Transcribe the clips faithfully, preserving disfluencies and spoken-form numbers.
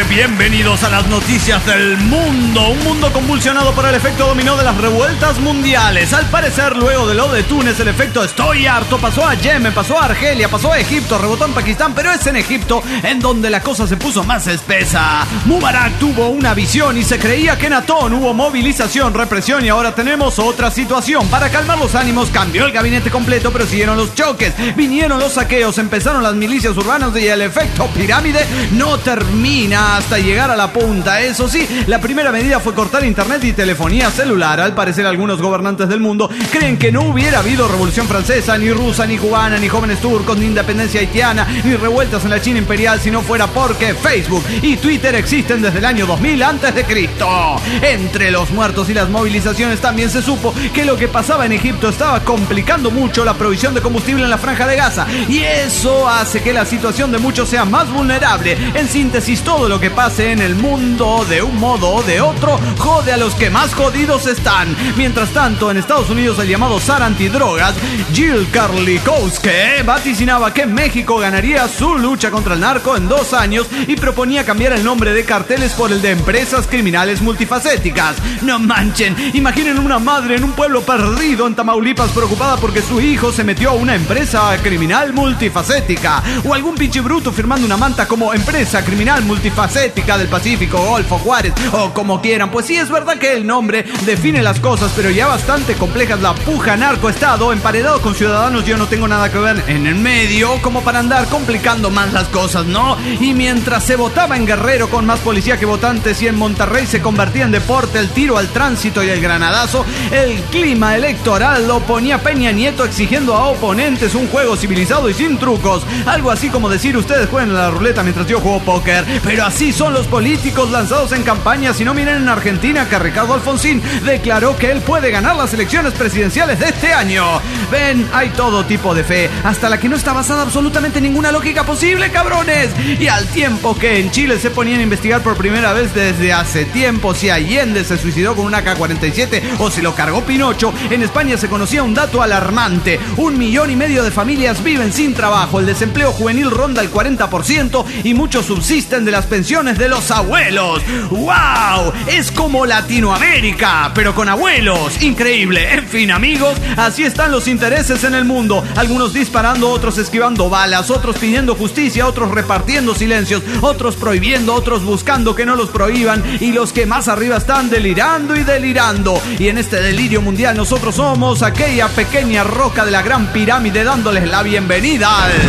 Bienvenidos a las noticias del mundo. Un mundo convulsionado por el efecto dominó de las revueltas mundiales. Al parecer, luego de lo de Túnez, el efecto estoy harto pasó a Yemen, pasó a Argelia, pasó a Egipto, rebotó en Pakistán, pero es en Egipto en donde la cosa se puso más espesa. Mubarak tuvo una visión y se creía que en Atón hubo movilización, represión y ahora tenemos otra situación. Para calmar los ánimos, cambió el gabinete completo, pero siguieron los choques, vinieron los saqueos, empezaron las milicias urbanas y el efecto pirámide no termina hasta llegar a la punta. Eso sí, la primera medida fue cortar internet y telefonía celular. Al parecer, algunos gobernantes del mundo creen que no hubiera habido revolución francesa, ni rusa, ni cubana, ni jóvenes turcos, ni independencia haitiana, ni revueltas en la China imperial si no fuera porque Facebook y Twitter existen desde el año dos mil antes de Cristo. Entre los muertos y las movilizaciones también se supo que lo que pasaba en Egipto estaba complicando mucho la provisión de combustible en la Franja de Gaza, y eso hace que la situación de muchos sea más vulnerable. En síntesis, todo lo que pase en el mundo de un modo o de otro jode a los que más jodidos están. Mientras tanto, en Estados Unidos, el llamado zar antidrogas Jill Karlikowski vaticinaba que México ganaría su lucha contra el narco en dos años y proponía cambiar el nombre de carteles por el de empresas criminales multifacéticas. No manchen, imaginen una madre en un pueblo perdido en Tamaulipas preocupada porque su hijo se metió a una empresa criminal multifacética, o algún pinche bruto firmando una manta como empresa criminal multifacética del Pacífico, Golfo, Juárez o como quieran. Pues sí, es verdad que el nombre define las cosas, pero ya bastante compleja es la puja narcoestado emparedado con ciudadanos. Yo no tengo nada que ver en el medio como para andar complicando más las cosas, ¿no? Y mientras se votaba en Guerrero con más policía que votantes y en Monterrey se convertía en deporte el tiro al tránsito y el granadazo, el clima electoral lo ponía Peña Nieto exigiendo a oponentes un juego civilizado y sin trucos. Algo así como decir: ustedes jueguen a la ruleta mientras yo juego póker. Pero así son los políticos lanzados en campaña. Si no, miren en Argentina que Ricardo Alfonsín declaró que él puede ganar las elecciones presidenciales de este año. Ven, hay todo tipo de fe, hasta la que no está basada absolutamente en ninguna lógica posible, cabrones. Y al tiempo que en Chile se ponían a investigar por primera vez desde hace tiempo si Allende se suicidó con una K cuarenta y siete o si lo cargó Pinocho, en España se conocía un dato alarmante: un millón y medio de familias viven sin trabajo, el desempleo juvenil ronda el cuarenta por ciento y muchos subsisten de las pensiones de los abuelos. ¡Wow! Es como Latinoamérica, pero con abuelos. Increíble. En fin, amigos, así están los intereses en el mundo. Algunos disparando, otros esquivando balas, otros pidiendo justicia, otros repartiendo silencios, otros prohibiendo, otros buscando que no los prohíban, y los que más arriba están delirando y delirando. Y en este delirio mundial nosotros somos aquella pequeña roca de la gran pirámide dándoles la bienvenida al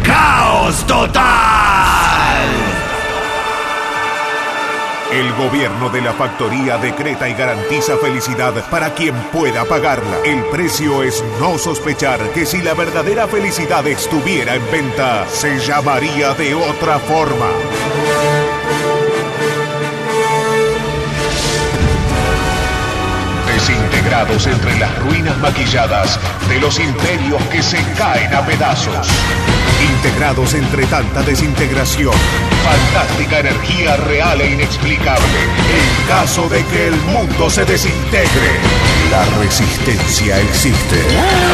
caos total. El gobierno de la factoría decreta y garantiza felicidad para quien pueda pagarla. El precio es no sospechar que si la verdadera felicidad estuviera en venta, se llamaría de otra forma. Desintegrados entre las ruinas maquilladas de los imperios que se caen a pedazos. Integrados entre tanta desintegración, fantástica energía real e inexplicable. En caso de que el mundo se desintegre, la resistencia existe.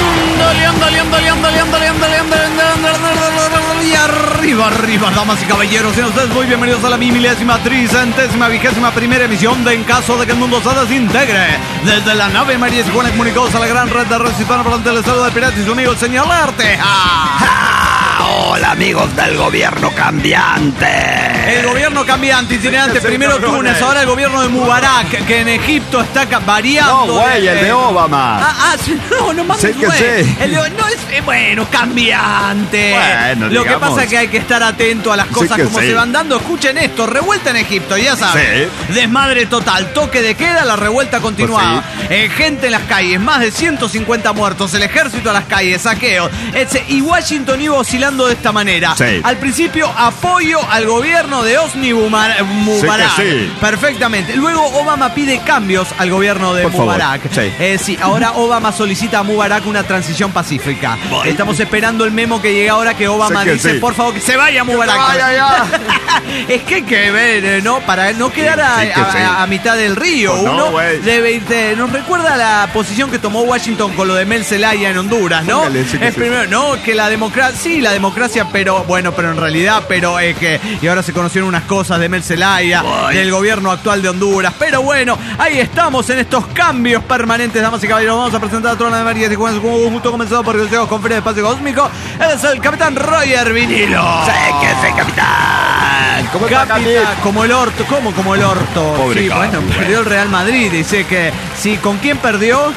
Y arriba, arriba, damas y caballeros, sean ustedes muy bienvenidos a la mi milésima, tricentésima, vigésima primera emisión de En caso de que el mundo se desintegre. Desde la nave María se pone comunicados a la gran red de redes hispano por del estado de Piratas y su amigo el señor Arte. ¡Ja! ¡Ja! Hola, amigos del gobierno cambiante. El gobierno cambiante, itinerante. Primero Túnez, ahora el gobierno de Mubarak, que en Egipto está variando. No, güey, el de Obama. Ah, ah no, no mames, sé que güey. sí. El de, no es, eh, bueno, cambiante. Bueno, Lo digamos. que pasa es que hay que estar atento a las cosas Sí como sí. se van dando. Escuchen esto: revuelta en Egipto, ya saben. Sí. Desmadre total, toque de queda, la revuelta continuaba. Pues eh, gente en las calles, más de ciento cincuenta muertos, el ejército a las calles, saqueos. Etse, y Washington iba oscilando de esta manera. Sí. Al principio, apoyo al gobierno de Hosni Mubarak. Mubarak. Sí que sí. Perfectamente. Luego Obama pide cambios al gobierno de Por Mubarak. favor. Sí. Eh, sí, ahora Obama solicita a Mubarak una transición pacífica. Voy. Estamos esperando el memo que llega ahora que Obama que dice, sí. por favor, que se vaya Mubarak. Vaya ya. Es que hay que ver, ¿no? Para no quedar a, Sí que a- sí. a- a mitad del río. Pues no, Uno güey. debe, de- nos recuerda la posición que tomó Washington con lo de Mel Zelaya en Honduras, ¿no? Póngale, sí que es sí. primero, no, que la democracia, sí, la democracia pero bueno, pero en realidad, pero es que, y ahora se conocieron unas cosas de Mel Zelaya, del gobierno actual de Honduras, pero bueno, ahí estamos en estos cambios permanentes, damas y caballeros. Vamos a presentar a toda la María de Juan, junto comenzado por el Consejo Conferencia de Espacio Cósmico. Él es el capitán Roger Vinilo. ¡Sí, que sí, capitán! ¿Cómo está, capitán? Como el orto, ¿cómo como el orto? Pobre sí, Capi, bueno, bueno. perdió el Real Madrid, dice que sí, ¿con quién perdió?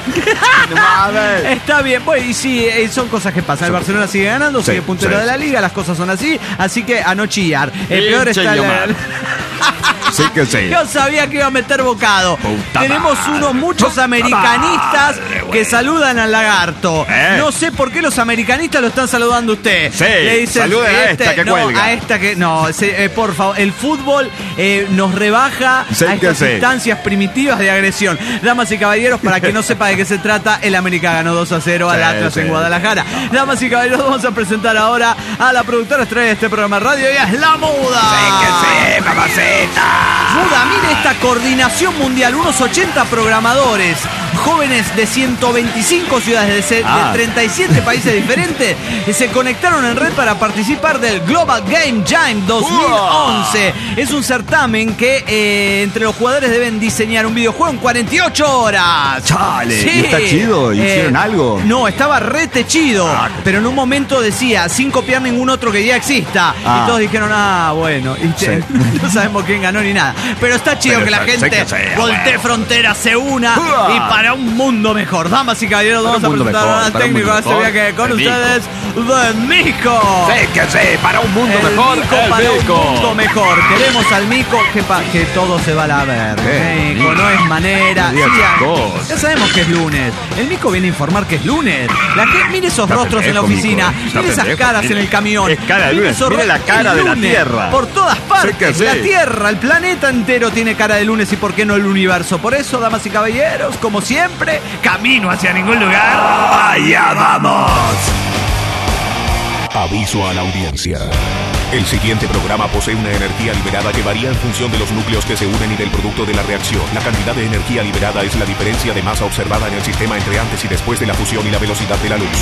Está bien, bueno, y sí, son cosas que pasan. El Barcelona sigue ganando, Sí, sigue puntero sí, de la liga, las cosas son así, así que a no chillar. El peor está el... Sí que sí. Yo sabía que iba a meter bocado. Puta Tenemos madre. unos muchos Puta americanistas madre, que saludan al lagarto. ¿Eh? No sé por qué los americanistas lo están saludando a usted. Sí, Le dicen, saluden a esta que no, cuelga. a esta que no, se, eh, por favor, el fútbol eh, nos rebaja Sí a que estas sí. instancias primitivas de agresión. Damas y caballeros, para que no sepa de qué se trata, el América ganó dos a cero al Sí, Atlas sí. en Guadalajara. Damas y caballeros, vamos a presentar ahora a la productora estrella de este programa de radio, y es La Muda. Sí que sí, mamacita. Muda, mire esta coordinación mundial, unos ochenta programadores, jóvenes de ciento veinticinco ciudades de, se- Ah. de treinta y siete países diferentes, que se conectaron en red para participar del Global Game Jam dos mil once. Es un certamen que eh, entre los jugadores deben diseñar un videojuego en cuarenta y ocho horas. Chale, ¿y está chido? ¿Hicieron algo? No, estaba rete chido, Ah. pero en un momento decía, sin copiar ningún otro que ya exista. Ah. Y todos dijeron, ah, bueno, y che, no sabemos quién ganó ni nada. Pero está chido Pero que la sé gente que sea, voltee bueno. fronteras, se una Uah. y para un mundo mejor. Damas y caballeros, Para vamos a un mundo presentar mejor, al para un técnico de mundo este mejor. viaje con El ustedes, de Mico. Sí que sí, para un mundo El mejor. Mico el para Mico. un mundo mejor. Queremos al Mico que, pa- que todo se va a la ver. Eh, Mico, no es manera. no digas Sí, esas ya- cosas. ya sabemos que es lunes. El Mico viene a informar que es lunes. La que, mire esos Está rostros en la pendejo, oficina. Mico, está Mire esas pendejo, caras mire. en el camión. Es cara de Mire lunes, esos mire ro- la cara es de la lunes. tierra. Por todas partes. Sí que sí. La tierra, el planeta entero tiene cara de lunes, y por qué no el universo. Por eso, damas y caballeros, como siempre, camino hacia ningún lugar. ¡Allá vamos! Aviso a la audiencia. El siguiente programa posee una energía liberada que varía en función de los núcleos que se unen y del producto de la reacción. La cantidad de energía liberada es la diferencia de masa observada en el sistema entre antes y después de la fusión y la velocidad de la luz.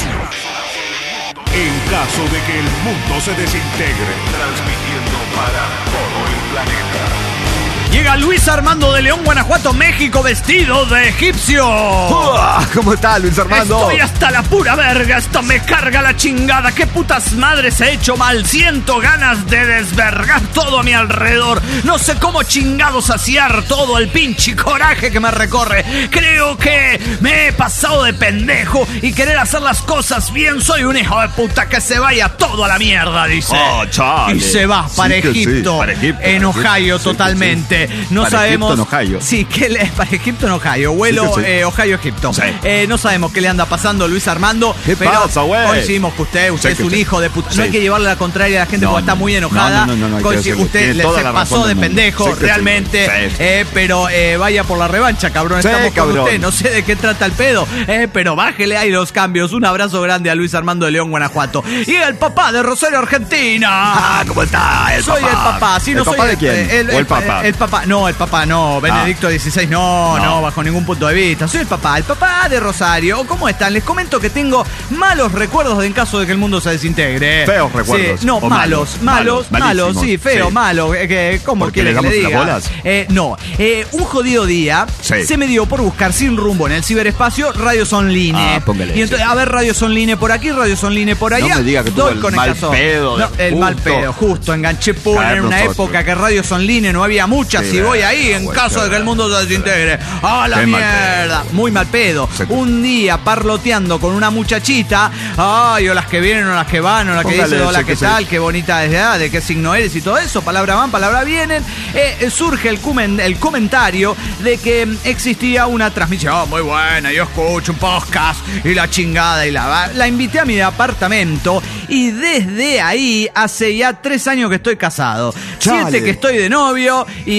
En caso de que el mundo se desintegre, transmitiendo para todo el planeta. Llega Luis Armando de León, Guanajuato, México, vestido de egipcio. Uah, ¿cómo está, Luis Armando? Estoy hasta la pura verga, esto me carga la chingada. ¿Qué putas madres he hecho mal? Siento ganas de desvergar todo a mi alrededor. No sé cómo chingados saciar todo el pinche coraje que me recorre. Creo que me he pasado de pendejo y querer hacer las cosas bien. Soy un hijo de puta, que se vaya todo a la mierda, dice. Oh, chale. Y se va para Sí que sí, Egipto, para Egipto, en para Ohio Egipto, sí que totalmente. No Para sabemos. Egipto, en Ohio. Sí, que le, para Egipto en Ohio. Vuelo Sí que sí. eh, Ohio, Egipto. Sí. Eh, no sabemos qué le anda pasando a Luis Armando. ¿Qué pero pasa, güey? coincidimos que usted, usted Sí es que un sí. hijo de puta. Sí. No hay que llevarle la contraria a la gente No, porque está no, muy no. enojada. No, no, no, no hay que Coincide- decirle. usted Tiene le, toda se la pasó razón de del mundo. pendejo, Sí que sí. realmente. Sí. Eh, pero eh, vaya por la revancha, cabrón. Sí, Estamos con cabrón. usted. No sé de qué trata el pedo. Eh, pero bájele ahí los cambios. Un abrazo grande a Luis Armando de León, Guanajuato. Y el papá de Rosario, Argentina. Ah, ¿cómo está el Soy papá? el papá, sí, no ¿El soy papá de el, quién? el, ¿O el papá? El papá, no, el papá no, Benedicto dieciséis, no, no, No. bajo ningún punto de vista. Soy el papá, el papá de Rosario. ¿Cómo están? Les comento que tengo malos recuerdos de en caso de que el mundo se desintegre. Feos recuerdos. Sí, no, O malos, malos, malos, malos, malísimos. sí, feo, Sí. malo. eh, que, ¿Cómo ¿Porque quiere le que le damos diga? las bolas? Eh, no, eh, un jodido día Sí. se me dio por buscar sin rumbo en el ciberespacio radios online. Ah, póngale y entonces, ese. a ver, radios online por aquí, radios online por allá. No me diga que tuvo Doy el con mal caso. pedo de No, el mal justo pedo, justo, enganché por en caer una nosotros. época que radios online no había muchas, Sí, y voy eh, ahí en güey, caso qué de que el bueno. mundo se desintegre. ¡Ah, la Qué mal mierda! Muy mal pedo. Sí. Un día parloteando con una muchachita, ay, o las que vienen o las que van, o las que Póngale dicen, hola, ese ¿qué que tal? sí. Qué bonita es de edad, de qué signo eres y todo eso, palabra van, palabra vienen. Eh, eh, surge el, cumen- el comentario de que mm, existía una transmisión muy buena, yo escucho un podcast y la chingada y la... La invité a mi apartamento y desde ahí hace ya tres años que estoy casado, Chale. siete que estoy de novio y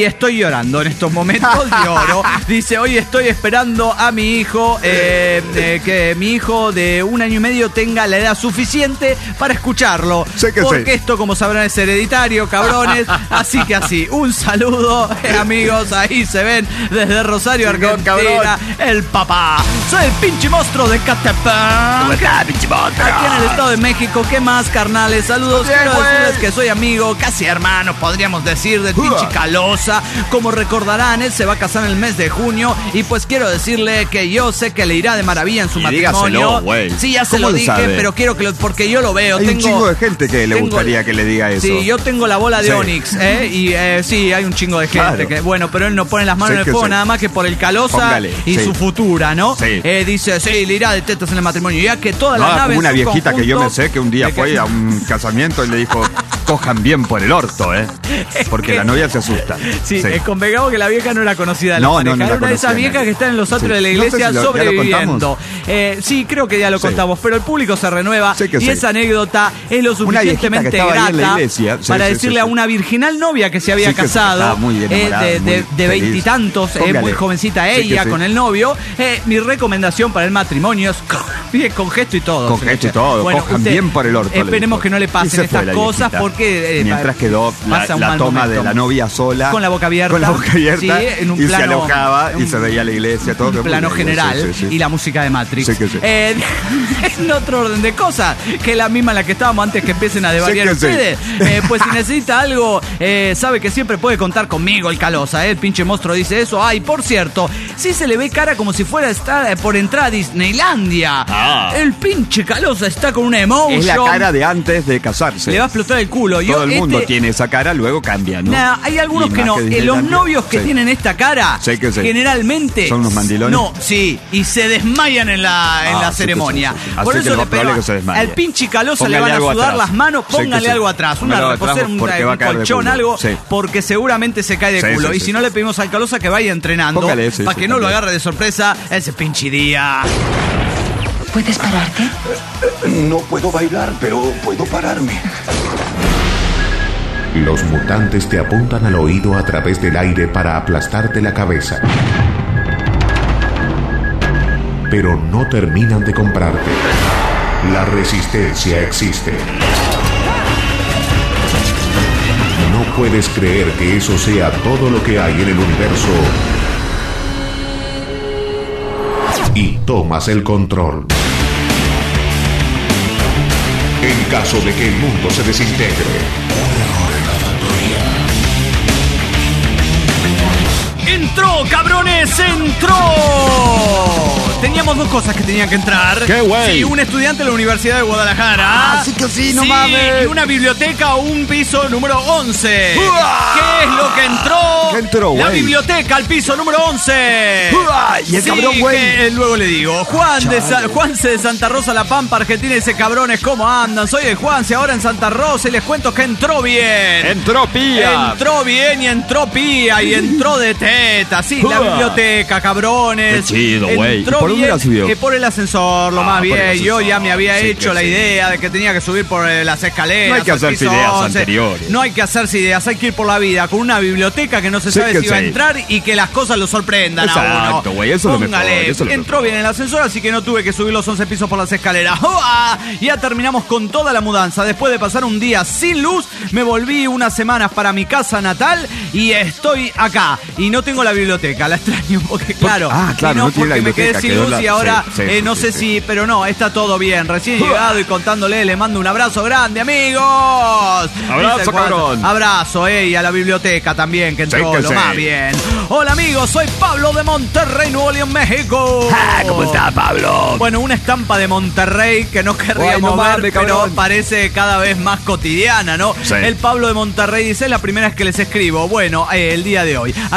estoy llorando en estos momentos, lloro. Dice, hoy estoy esperando a mi hijo, eh, eh, que mi hijo de un año y medio tenga la edad suficiente para escucharlo. Sé que porque sé. esto, como sabrán, es hereditario, cabrones. Así que así, un saludo, eh, amigos. Ahí se ven desde Rosario, Chingón, Argentina, el papá. Soy el pinche monstruo de Catepec. ¿Cómo está, pinche monstruo? Aquí en el Estado de México, ¿qué más, carnales? Saludos, Bien, quiero güey. decirles que soy amigo, casi hermano, podríamos decir, del pinche Calosa. Como recordarán, él se va a casar en el mes de junio y pues quiero decirle que yo sé que le irá de maravilla en su Y matrimonio. dígaselo, güey. Sí, ya se ¿Cómo lo lo dije, sabe? pero quiero que lo, porque yo lo veo. Hay tengo, un chingo de gente que le tengo- gustaría que le diga eso. Sí, yo tengo la bola de Sí. Onix, ¿eh? Y eh, sí, hay un chingo de gente Claro. que, bueno, pero él no pone las manos Sí en el que fuego sí. nada más que por el Calosa Póngale, y sí. su futura, ¿no? Sí. Eh, dice, sí, le irá de tetas en el matrimonio, ya que toda No, la nave como una en su viejita que yo me conjunto- sé que un día de que- fue a un casamiento y le dijo, cojan bien por el orto, ¿eh? Porque que- la novia se asusta. Sí, eh, convengamos que la vieja no era conocida de la No, pareja. no, no la era una de esas conocía viejas nadie. que están en los atrios Sí. de la No sé iglesia si lo- ya lo sobreviviendo. contamos. Eh, sí, creo que ya lo Sí. contamos, pero el público se renueva Sí que y sí. esa anécdota es lo Una viejita que suficientemente estaba ahí en la grata iglesia. Sí, para sí, decirle sí, a sí. una virginal novia que se había Sí que casado, estaba muy eh, enamorada, de- de muy de feliz. veintitantos, eh, Póngale. muy jovencita Sí que ella sí. con el novio. Eh, mi recomendación para el matrimonio es bien con gesto y todo. Con se le gesto y echa. todo, cojan bien por el orto, le Esperemos dijo. que no le Y pasen se fue estas la cosas viejita. porque eh, Mientras quedó la, pasa un la mal toma momento. de la novia sola. Con la boca abierta. Con la boca abierta. Sí, en un y plano- se alojaba y un- se veía la iglesia, todo. un que plano muy general bien, sí, sí, sí. y la música de Matrix. Sí que sí. Eh, en otro orden de cosas, que es la misma en la que estábamos antes que empiecen a devariar Sí que sí. ustedes. Eh, pues si necesita algo, eh, sabe que siempre puede contar conmigo, el Calosa. Eh, el pinche monstruo dice eso. Ay, por cierto, sí se le ve cara como si fuera a estar, eh, por entrar a Disneylandia. Ah. El pinche Calosa está con una emotion. Es la cara de antes de casarse. Le va a explotar el culo. Yo, Todo el mundo este- tiene esa cara, luego cambia, ¿no? Nah, hay algunos Y que más no. Eh, los Disneylandia. novios que Sí. tienen esta cara, Sí que sí. generalmente ¿Son unos mandilones? No, sí, y se desmayan en la, en Ah, la sí que ceremonia. sí, sí, sí. Por Así que eso lo le más probable pega es que se desmaye. al pinche Calosa le Póngale van a algo sudar atrás. las manos, Sí que póngale sí. algo atrás, una Póngalo atrás reposera, un, porque va a un caer de colchón, culo. algo, Sí. porque seguramente se cae de Sí, culo. sí, y sí, si no sí. le pedimos al Calosa que vaya entrenando Póngale, sí, para sí, que no lo también. agarre de sorpresa ese pinche día. ¿Puedes pararte? No puedo bailar, pero puedo pararme. Los mutantes te apuntan al oído a través del aire para aplastarte la cabeza. Pero no terminan de comprarte. La resistencia existe. No puedes creer que eso sea todo lo que hay en el universo. Y tomas el control. En caso de que el mundo se desintegre. ¡Entró, cabrones! ¡Entró! Teníamos dos cosas que tenían que entrar. ¡Qué güey! Sí, un estudiante de la Universidad de Guadalajara. Ah, sí que sí, no mames. Y una biblioteca o un piso número once. ¡Uah! ¿Qué es lo que entró? ¿Qué entró, La güey? biblioteca al piso número once. ¡Uah! Y el Sí, cabrón, güey. que, eh, luego le digo. Juan de Sa- Juanse de Santa Rosa, La Pampa, Argentina, dice, cabrones, ¿cómo andan? Soy el Juanse, ahora en Santa Rosa y les cuento que entró bien. Entropía. Entró bien y entró pía y entró de teta. Sí, la Uah. biblioteca, cabrones. Qué chido, güey. Entró ¿Y por dónde bien, la subió? eh, por el ascensor, lo Ah, más por el bien. ascensor. Yo ya me había Sí, hecho que la sí. idea de que tenía que subir por eh, las escaleras. No hay que al hacerse piso ideas once. anteriores. No hay que hacerse ideas, hay que ir por la vida con una biblioteca que no se Sí, sabe que si va a sí. entrar y que las cosas lo sorprendan a uno. Exacto, güey, eso es lo mejor, Póngale, eso es lo entró bien en el ascensor, así que no tuve que subir los once pisos por las escaleras. ¡Uah! Ya terminamos con toda la mudanza. Después de pasar un día sin luz, me volví unas semanas para mi casa natal y estoy acá. Y no tengo la biblioteca, la extraño porque, claro, ah, claro, y no, no tiene la porque me quedé biblioteca, sin quedó luz la- y ahora sí, sí, eh, sí, no sí, sé sí. si, pero no, está todo bien. Recién llegado y contándole, le mando un abrazo grande, amigos. Abrazo, Dice Juan- cabrón. Abrazo, eh, y a la biblioteca también, que entró Sí, que lo sí. más bien. Hola, amigos, soy Pablo de Monterrey, Nuevo León, México. Ah, ¿cómo está, Pablo? Bueno, una estampa de Monterrey que no querríamos Ay, no ver, mames, pero cabrón. parece cada vez más cotidiana, ¿no? Sí. El Pablo de Monterrey dice, es la primera vez que les escribo. Bueno, eh, el día de hoy. Aquí reportando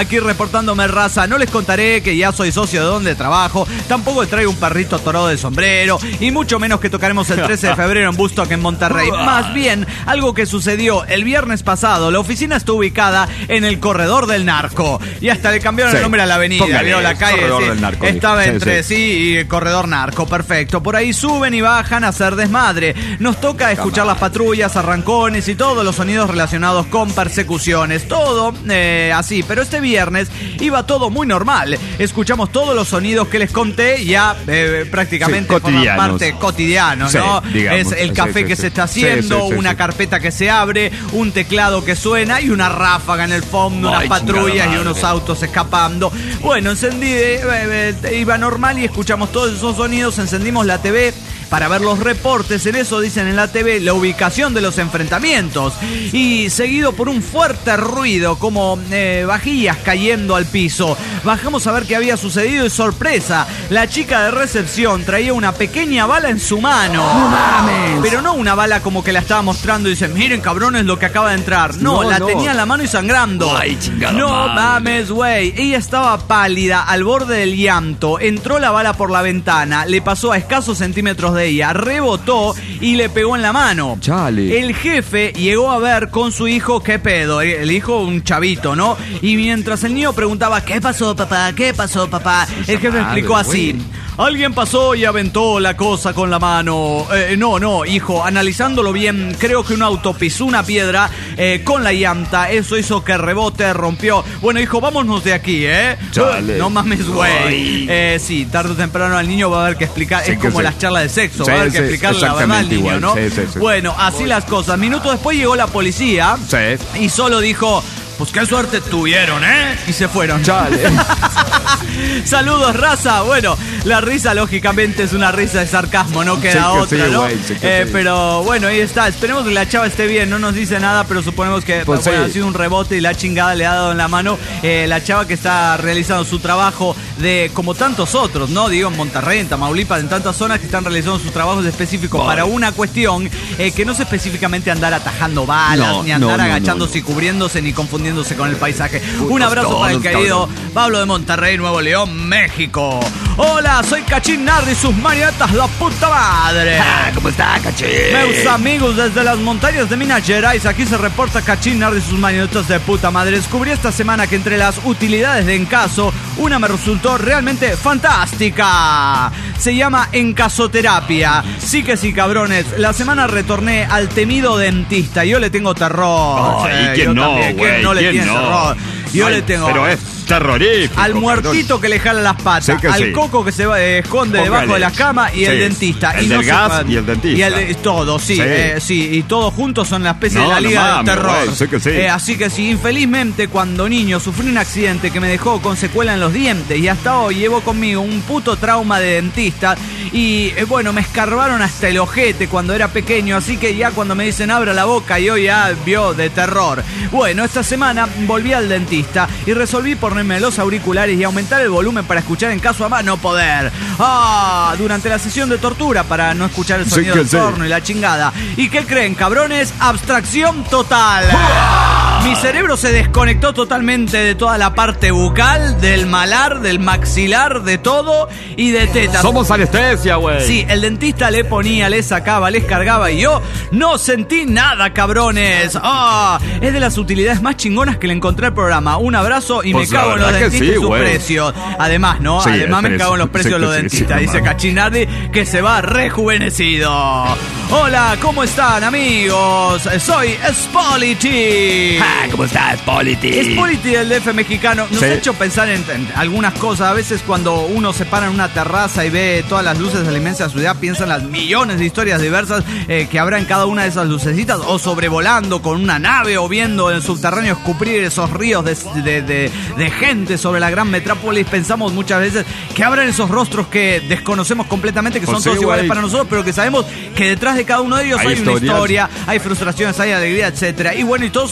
reportándome, raza. No les contaré que ya soy socio de donde trabajo. Tampoco traigo un perrito atorado de sombrero. Y mucho menos que tocaremos el trece de febrero en Bustock, en Monterrey. Más bien, algo que sucedió el viernes pasado. La oficina está ubicada en el corredor del narco. Y hasta le cambiaron sí. el nombre a la avenida. Póngale, ¿vio? La calle corredor sí, del narco, estaba sí, entre sí. sí y el corredor narco. Perfecto. Por ahí suben y bajan a hacer desmadre. Nos toca escuchar las patrullas, arrancones y todos los sonidos relacionados con persecuciones. Todo eh, así. Pero este viernes iba todo muy normal. Escuchamos todos los sonidos que les conté ya eh, prácticamente sí, forman parte cotidiano, sí, ¿no? digamos, es el café sí, sí, que sí. se está haciendo, sí, sí, sí, una sí. carpeta que se abre, un teclado que suena y una ráfaga en el fondo, Ay, unas patrullas y madre. unos autos escapando. Bueno, encendí, eh, eh, iba normal y escuchamos todos esos sonidos, encendimos la T V para ver los reportes. En eso dicen en la T V la ubicación de los enfrentamientos y seguido por un fuerte ruido como eh, vajillas cayendo al piso. Bajamos a ver qué había sucedido y sorpresa, la chica de recepción traía una pequeña bala en su mano. No mames. Pero no una bala como que la estaba mostrando y dicen, miren cabrones lo que acaba de entrar. No, No, la no. tenía en la mano y sangrando. Ay, chingada no madre. mames, güey. Ella estaba pálida, al borde del llanto. Entró la bala por la ventana, le pasó a escasos centímetros de ella, rebotó y le pegó en la mano. Chale. El jefe llegó a ver con su hijo qué pedo. El hijo, un chavito, ¿no? Y mientras el niño preguntaba, ¿qué pasó, papá? ¿Qué pasó, papá? El jefe madre, explicó así. güey. Alguien pasó y aventó la cosa con la mano. Eh, no, no, hijo, analizándolo bien, creo que un auto pisó una piedra eh, con la llanta. Eso hizo que rebote, rompió. Bueno, hijo, vámonos de aquí, ¿eh? Chale. No mames, güey. Eh, sí, tarde o temprano al niño va a haber que explicar. Sí, es que como sí. las charlas de sexo. Sí, va a haber que sí, explicarle la verdad al exactamente niño, igual. ¿no? Sí, sí, sí. Bueno, así las cosas. Minutos después llegó la policía Sí. y solo dijo... Pues qué suerte tuvieron, ¿eh? Y se fueron. Chale. Saludos, raza. Bueno, la risa lógicamente es una risa de sarcasmo, no queda Sí que otra, sí, ¿no? güey, sí que Eh, sí. pero bueno, ahí está. Esperemos que la chava esté bien. No nos dice nada, pero suponemos que Pues bueno, sí. ha sido un rebote y la chingada le ha dado en la mano. Eh, la chava que está realizando su trabajo de como tantos otros, ¿no? Digo, en Monterrey, en Tamaulipas, en tantas zonas que están realizando sus trabajos específicos Vale. para una cuestión eh, que no es específicamente andar atajando balas, No, ni andar no, no, agachándose no, no. y cubriéndose, ni confundiéndose con el paisaje. Un Putos abrazo para el todos, querido cabrón. Pablo de Monterrey, Nuevo León, México. Hola, soy Cachín Nardi, sus marionetas, la puta madre. Ah, ¿cómo está, Cachín? Meus amigos desde las montañas de Minas Gerais, aquí se reporta Cachín Nardi, sus marionetas de puta madre. Descubrí esta semana que entre las utilidades de Encaso, una me resultó realmente fantástica. Se llama Encasoterapia. Sí que sí, cabrones. La semana retorné al temido dentista. Yo le tengo terror. Ay, Sí, ¿quién yo no, también. ¿Quién güey? no le ¿Quién tiene no? terror? Yo Ay, le tengo... Pero es terrorífico. Al muertito que le jala las patas, Sí que al sí. coco que se va- eh, esconde Póngale. debajo de la cama y el Sí. dentista. El y del se gas pueden- y el dentista. Y el de- todo, sí, Sí. eh, sí. Y todos juntos son la especie No, de la no Liga mames, del Terror. güey, sí que sí. Eh, así que sí, infelizmente cuando niño sufrí un accidente que me dejó con secuela en los dientes y hasta hoy llevo conmigo un puto trauma de dentista. Y eh, bueno, me escarbaron hasta el ojete cuando era pequeño, así que ya cuando me dicen abra la boca yo ya vio de terror. Bueno, esta semana volví al dentista y resolví ponerme los auriculares y aumentar el volumen para escuchar en caso a más no poder. Ah, durante la sesión de tortura para no escuchar el Sí sonido que del sí. torno y la chingada. ¿Y qué creen, cabrones? Abstracción total. Mi cerebro se desconectó totalmente de toda la parte bucal, del malar, del maxilar, de todo y de tetas. Somos anestesia, güey. Sí, el dentista le ponía, le sacaba, les cargaba y yo no sentí nada, cabrones. Ah, es de las utilidades más chingonas que le encontré al programa. Un abrazo y Pues me la cago en los verdad que dentistas sí, y sus güey. precios. Además, ¿no? Sí, Además el me cago en los precio. precios de los Sí que sí, dentistas. sí, Dice mamá. Cachinardi que se va rejuvenecido. Hola, ¿cómo están, amigos? Soy Spolity. Ah, ¿cómo estás, Polity? Spolity del D F mexicano nos Sí. ha hecho pensar en, en algunas cosas. A veces cuando uno se para en una terraza y ve todas las luces de la inmensa ciudad, piensa en las millones de historias diversas eh, que habrá en cada una de esas lucecitas, o sobrevolando con una nave, o viendo en el subterráneo escupir esos ríos de, de, de, de gente sobre la gran metrópolis. Pensamos muchas veces que habrán esos rostros que desconocemos completamente, que Pues son sí, todos iguales güey. para nosotros, pero que sabemos que detrás de cada uno de ellos hay, Hay una historias. historia, hay frustraciones, hay alegría, etcétera. Y bueno, y todos son iguales a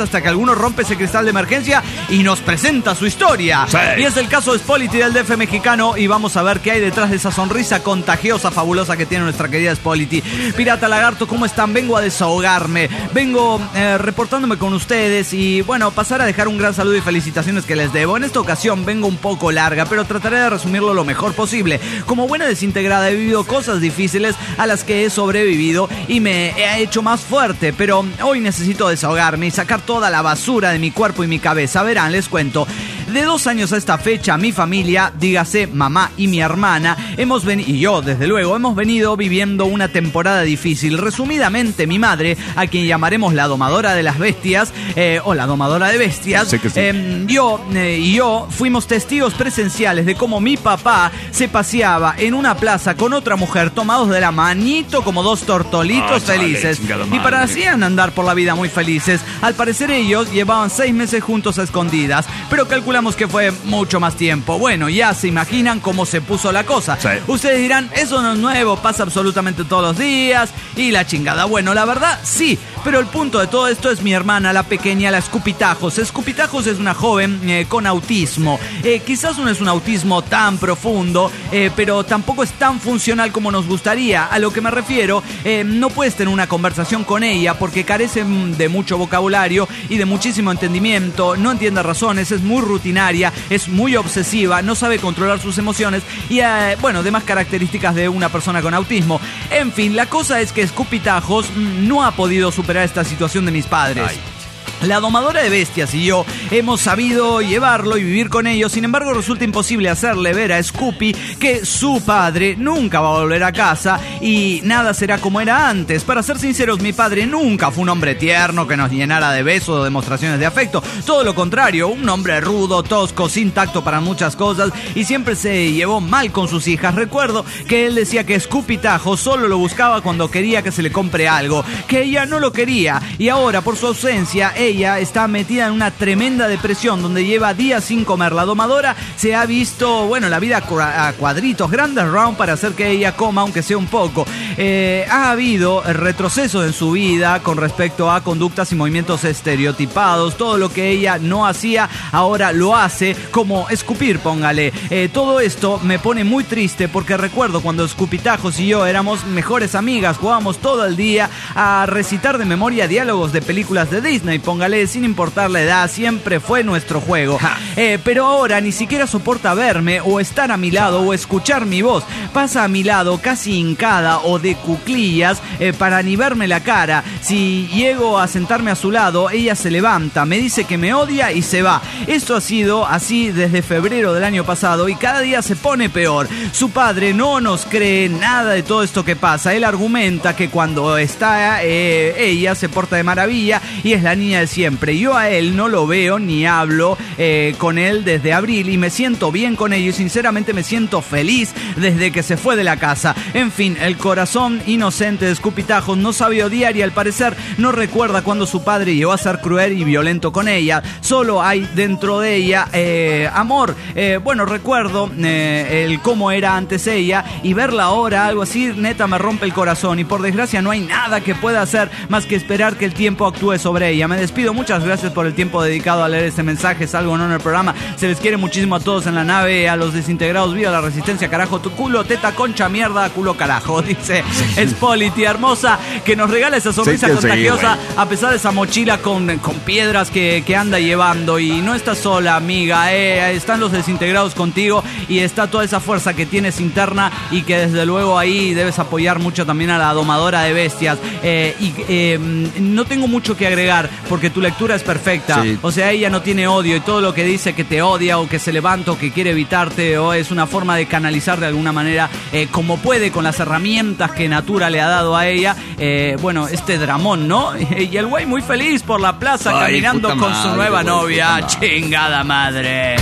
hasta que alguno rompe ese cristal de emergencia y nos presenta su historia. Sí. Y es el caso de Spolity del D F mexicano y vamos a ver qué hay detrás de esa sonrisa contagiosa, fabulosa que tiene nuestra querida Spolity. Pirata Lagarto, ¿cómo están? Vengo a desahogarme, vengo eh, reportándome con ustedes y bueno, pasar a dejar un gran saludo y felicitaciones que les debo. En esta ocasión vengo un poco larga, pero trataré de resumirlo lo mejor posible. Como buena desintegrada he vivido cosas difíciles a las que he sobrevivido y me he hecho más fuerte, pero hoy necesito desahogarme y sacar toda la basura de mi cuerpo y mi cabeza. Verán, les cuento. De dos años a esta fecha, mi familia, dígase mamá y mi hermana, hemos venido, y yo desde luego, hemos venido viviendo una temporada difícil. Resumidamente, mi madre, a quien llamaremos la domadora de las bestias, eh, o la domadora de bestias, Sí que sí. eh, yo eh, y yo fuimos testigos presenciales de cómo mi papá se paseaba en una plaza con otra mujer, tomados de la manito como dos tortolitos Ah, chale, felices. chingada Y madre. para hacían andar por la vida muy felices. Al parecer ellos llevaban seis meses juntos a escondidas, pero calculamos que fue mucho más tiempo. Bueno, ya se imaginan cómo se puso la cosa. Sí. Ustedes dirán, eso no es nuevo, pasa absolutamente todos los días y la chingada. Bueno, la verdad, sí, pero el punto de todo esto es mi hermana, la pequeña, la Escupitajos. Escupitajos es una joven eh, con autismo. Eh, quizás no es un autismo tan profundo, eh, pero tampoco es tan funcional como nos gustaría. A lo que me refiero, eh, no puedes tener una conversación con ella porque carece de mucho vocabulario y de muchísimo entendimiento, no entiende razones, es muy rutinaria, es muy obsesiva, no sabe controlar sus emociones y, eh, bueno, demás características de una persona con autismo. En fin, la cosa es que Escupitajos mm, no ha podido superar esta situación de mis padres. Ay. La domadora de bestias y yo hemos sabido llevarlo y vivir con ellos. Sin embargo, resulta imposible hacerle ver a Scoopy que su padre nunca va a volver a casa y nada será como era antes. Para ser sinceros, mi padre nunca fue un hombre tierno que nos llenara de besos o demostraciones de afecto. Todo lo contrario, un hombre rudo, tosco, sin tacto para muchas cosas y siempre se llevó mal con sus hijas. Recuerdo que él decía que Scoopy Tajo solo lo buscaba cuando quería que se le compre algo, que ella no lo quería y ahora por su ausencia ella está metida en una tremenda depresión donde lleva días sin comer. La domadora se ha visto, bueno, la vida a cuadritos, grandes round para hacer que ella coma, aunque sea un poco. Eh, ha habido retrocesos en su vida con respecto a conductas y movimientos estereotipados. Todo lo que ella no hacía, ahora lo hace, como escupir, póngale. Eh, todo esto me pone muy triste porque recuerdo cuando Escupitajos y yo éramos mejores amigas, jugábamos todo el día a recitar de memoria diálogos de películas de Disney, póngale, sin importar la edad, siempre fue nuestro juego. Eh, pero ahora ni siquiera soporta verme o estar a mi lado o escuchar mi voz. Pasa a mi lado casi hincada o de cuclillas eh, para ni verme la cara. Si llego a sentarme a su lado, ella se levanta, me dice que me odia y se va. Esto ha sido así desde febrero del año pasado y cada día se pone peor. Su padre no nos cree nada de todo esto que pasa. Él argumenta que cuando está eh, ella se porta de maravilla y es la niña de siempre. Yo a él no lo veo ni hablo eh, con él desde abril y me siento bien con ello y sinceramente me siento feliz desde que se fue de la casa. En fin, el corazón inocente de Escupitajos no sabe odiar y al parecer no recuerda cuando su padre llegó a ser cruel y violento con ella. Solo hay dentro de ella eh, amor. Eh, bueno, recuerdo eh, el cómo era antes ella y verla ahora, algo así, neta me rompe el corazón y por desgracia no hay nada que pueda hacer más que esperar que el tiempo actúe sobre ella. Me despido, muchas gracias por el tiempo dedicado a leer este mensaje, salgo no en el programa, se les quiere muchísimo a todos en la nave, a los desintegrados, viva la resistencia, carajo, tu culo, teta, concha, mierda, culo, carajo, dice Spolity, hermosa, que nos regala esa sonrisa Sí que sí, contagiosa güey. a pesar de esa mochila con, con piedras que, que anda llevando y no estás sola, amiga, eh, están los desintegrados contigo y está toda esa fuerza que tienes interna y que desde luego ahí debes apoyar mucho también a la domadora de bestias eh, y eh, no tengo mucho que agregar porque tu lectura es perfecta, Sí. o sea, ella no tiene odio y todo lo que dice que te odia o que se levanta o que quiere evitarte o es una forma de canalizar de alguna manera eh, como puede con las herramientas que Natura le ha dado a ella, eh, bueno, este dramón, ¿no? Y el güey muy feliz por la plaza Ay, caminando puta con su madre, nueva güey, novia, puta madre. chingada madre.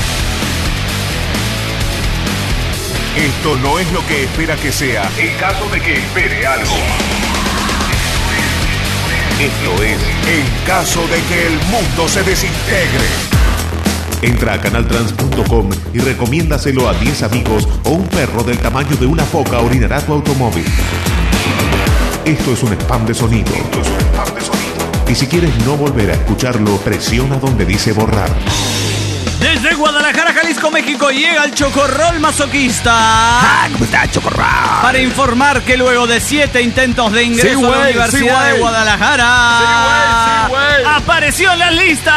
Esto no es lo que espera que sea en caso de que espere algo. Esto es en caso de que el mundo se desintegre. Entra a canal trans punto com y recomiéndaselo a diez amigos o un perro del tamaño de una foca orinará tu automóvil. Esto es un spam de sonido. Esto es un spam de sonido. Y si quieres no volver a escucharlo, presiona donde dice borrar. Desde Guadalajara, Jalisco, México, llega el Chocorrol Masoquista. Ah, ¿cómo está, Chocorrol? Para informar que luego de siete intentos de ingreso Sí, a la güey, Universidad sí, de Guadalajara, Sí, güey, sí, güey. apareció en las listas.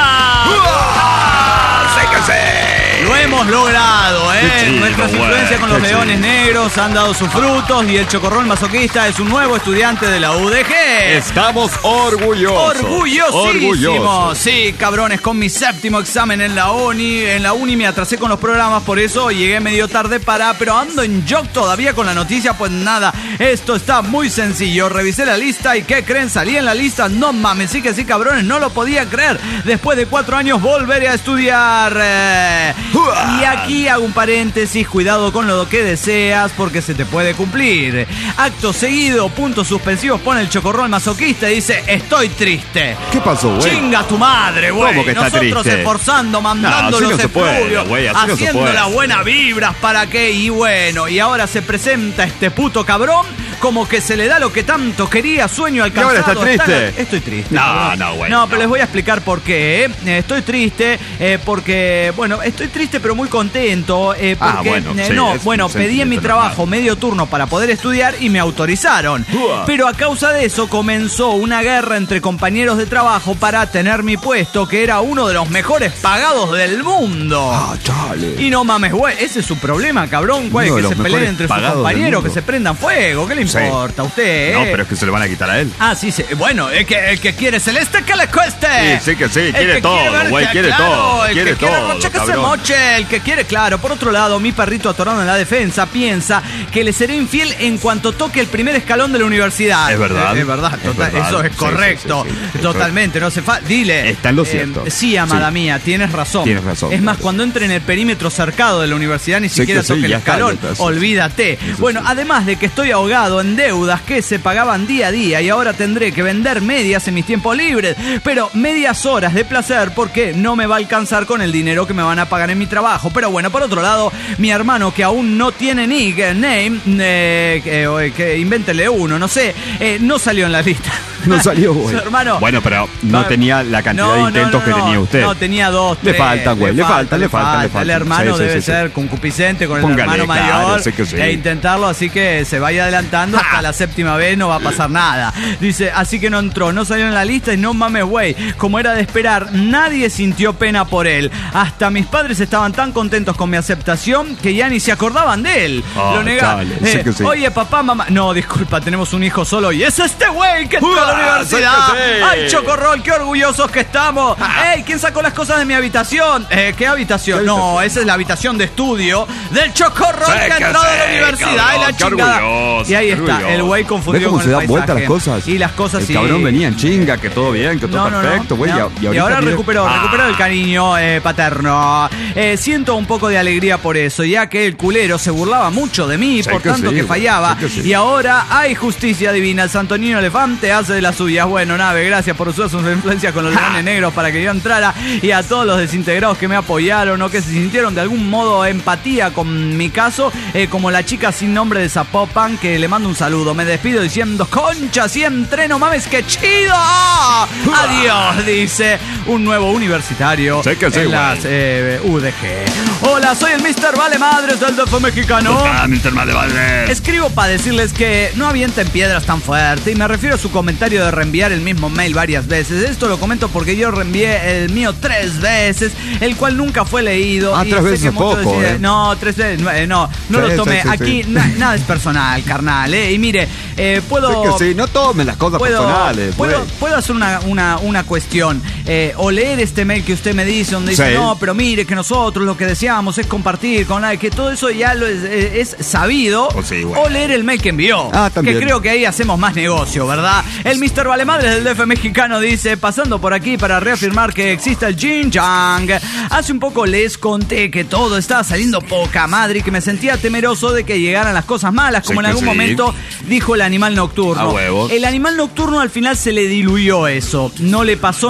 ¡Sí que sí! Lo hemos logrado, ¿eh? Qué chido, Nuestras güey, influencias con los qué Leones chido. Negros han dado sus frutos y el Chocorrol Masoquista es un nuevo estudiante de la U D G. Estamos orgullosos. Orgullosísimos. Orgullosos. Sí, cabrones, con mi séptimo examen en la uni. En la uni me atrasé con los programas, por eso llegué medio tarde para... Pero ando en shock todavía con la noticia, pues nada. Esto está muy sencillo. Revisé la lista y ¿qué creen? Salí en la lista. No mames, sí que sí, cabrones. No lo podía creer. Después de cuatro años volveré a estudiar. Eh, y aquí hago un paréntesis. Cuidado con lo que deseas porque se te puede cumplir. Acto seguido, puntos suspensivos, pone el Chocorrol Masoquista y dice: estoy triste. ¿Qué pasó, güey? Chinga tu madre, güey. ¿Cómo que está Nosotros triste? esforzando, mandando así los no se puede, efluvios, güey, así no se haciendo puede. las buenas vibras para que, y bueno, y ahora se presenta este puto cabrón como que se le da lo que tanto quería, sueño alcanzado. ¿Y ahora está triste? Está- Estoy triste. No, cabrón. no, güey, No, no. pero les voy a explicar por qué. ¿eh? Estoy triste eh, porque, bueno, estoy triste pero muy contento eh, Ah, porque, bueno, eh, sí, no, es bueno, un pedí en mi sentimiento trabajo normal. medio turno para poder estudiar y me autorizaron. Uah. Pero a causa de eso comenzó una guerra entre compañeros de trabajo para tener mi puesto, que era uno de los mejores pagados del mundo. Ah, chale. Y no mames, güey, ese es su problema, cabrón. ¿Cuál es Uno de que los se peleen mejores entre sus pagados del compañeros, que mundo. se prendan fuego? ¿Qué le Sí. importa a usted? No, eh? pero es que se lo van a quitar a él. Ah, sí, sí. Bueno, el que, el que quiere celeste, que le cueste. Sí, sí que sí, El quiere que todo, verte, güey, quiere claro, todo, El quiere que quiere todo, roche, que se cabrón. moche. El que quiere, claro. Por otro lado, mi perrito atorado en la defensa piensa que le seré infiel en cuanto toque el primer escalón de la universidad. Es verdad. Es, es verdad, Es total, verdad. eso es Sí, correcto. sí, sí, sí, sí. Totalmente, no hace falta. Dile. Está en lo eh, cierto. sí, amada Sí. mía, tienes razón. Tienes razón, Es más, claro. cuando entre en el perímetro cercado de la universidad, ni Sí siquiera que sí, toque el ya está, escalón. ya está, sí. Olvídate. Eso Bueno, sí. además de que estoy ahogado en deudas que se pagaban día a día y ahora tendré que vender medias en mis tiempos libres, pero medias horas de placer porque no me va a alcanzar con el dinero que me van a pagar en mi trabajo. Pero bueno, por otro lado, mi hermano que aún no tiene nickname, eh, eh, que invéntele uno, no sé, eh, no salió en la lista. No salió, güey. Su hermano. Bueno, pero no Va- tenía la cantidad No, de no, intentos no, que no. tenía usted. No, tenía dos, Le tres. faltan, güey, le falta, le falta, le El falta. hermano Sí, sí, debe sí, sí. ser concupiscente con el Póngale, hermano claro, mayor sé que sí. e intentarlo, así que se vaya adelantando hasta la séptima vez, no va a pasar nada. Dice, así que no entró, no salió en la lista y no mames, güey. Como era de esperar, nadie sintió pena por él. Hasta mis padres estaban tan contentos con mi aceptación que ya ni se acordaban de él. Ah, Lo negaban. chale, sí que sí. Oye, papá, mamá. No, disculpa, tenemos un hijo solo y es este güey que entró a la Uah, universidad. sí que sí. ¡Ay, Chocorrol, qué orgullosos que estamos! Ah. ¡Ey, quién sacó las cosas de mi habitación! Eh, ¿Qué habitación? ¿Qué No, habitación? esa es la habitación de estudio del Chocorrol Sí que ha que entrado a la sí, universidad cabrón, y la qué chingada. orgulloso, Y ahí qué está, orgulloso. el güey ¿Ves confundido cómo con se el dan vuelta las paisaje. cosas? Y las cosas el sí. cabrón venía en chinga, que todo bien, que todo No, no, no, perfecto, güey. no. Y, Y ahora tiene- recuperó, Ah. recuperó el cariño eh, paterno. Eh, siento un poco de alegría por eso, ya que el culero se burlaba mucho de mí, Sí por que tanto sí, que güey, fallaba. sí que sí. Y ahora hay justicia divina. El Santo Niño Elefante hace de las suyas. Bueno, Nave, gracias por usar sus influencias con los Leones Negros para que yo entrara. Y a todos los desintegrados que me apoyaron o que se sintieron de algún modo empatía con mi caso, eh, como la chica sin nombre de Zapopan, que le mando un saludo. Me despido diciendo, concha, si entreno, mames, qué chido. Adiós, dice un nuevo universitario Sí que sí, en güey. las eh, U D G. Hola, soy el mister Vale Madres del D F mexicano. Ah, mister Madre. Escribo para decirles que no avienten piedras tan fuerte y me refiero a su comentario de reenviar el mismo mail varias veces. Esto lo comento porque yo reenvié el mío tres veces, el cual nunca fue leído. Ah, y tres sé veces que es muchos poco, deciden, eh. No, tres veces, no, eh, no, no Sí, lo tomé. sí, sí, Aquí sí. na- nada es personal, carnal, ¿eh? Y mire, eh, puedo... Sí que sí, no tomen las cosas Puedo, personales, puedo, güey. puedo hacer una, una, una cuestión eh, o leer este mail que usted me dice donde dice, Sí. no, pero mire que nosotros lo que deseamos es compartir con la que todo eso ya lo es, eh, es sabido, Oh, sí, bueno. o leer el mail que envió, Ah, también. que creo que ahí hacemos más negocio, ¿verdad? El mister Valemadres del D F mexicano dice, pasando por aquí para reafirmar que existe el Jin Yang. Hace un poco les conté que todo estaba saliendo poca madre y que me sentía temeroso de que llegaran las cosas malas, como Sí en que algún sí. momento dijo el animal nocturno. A huevo. El animal nocturno al final se le diluyó eso. No le pasó nada malo.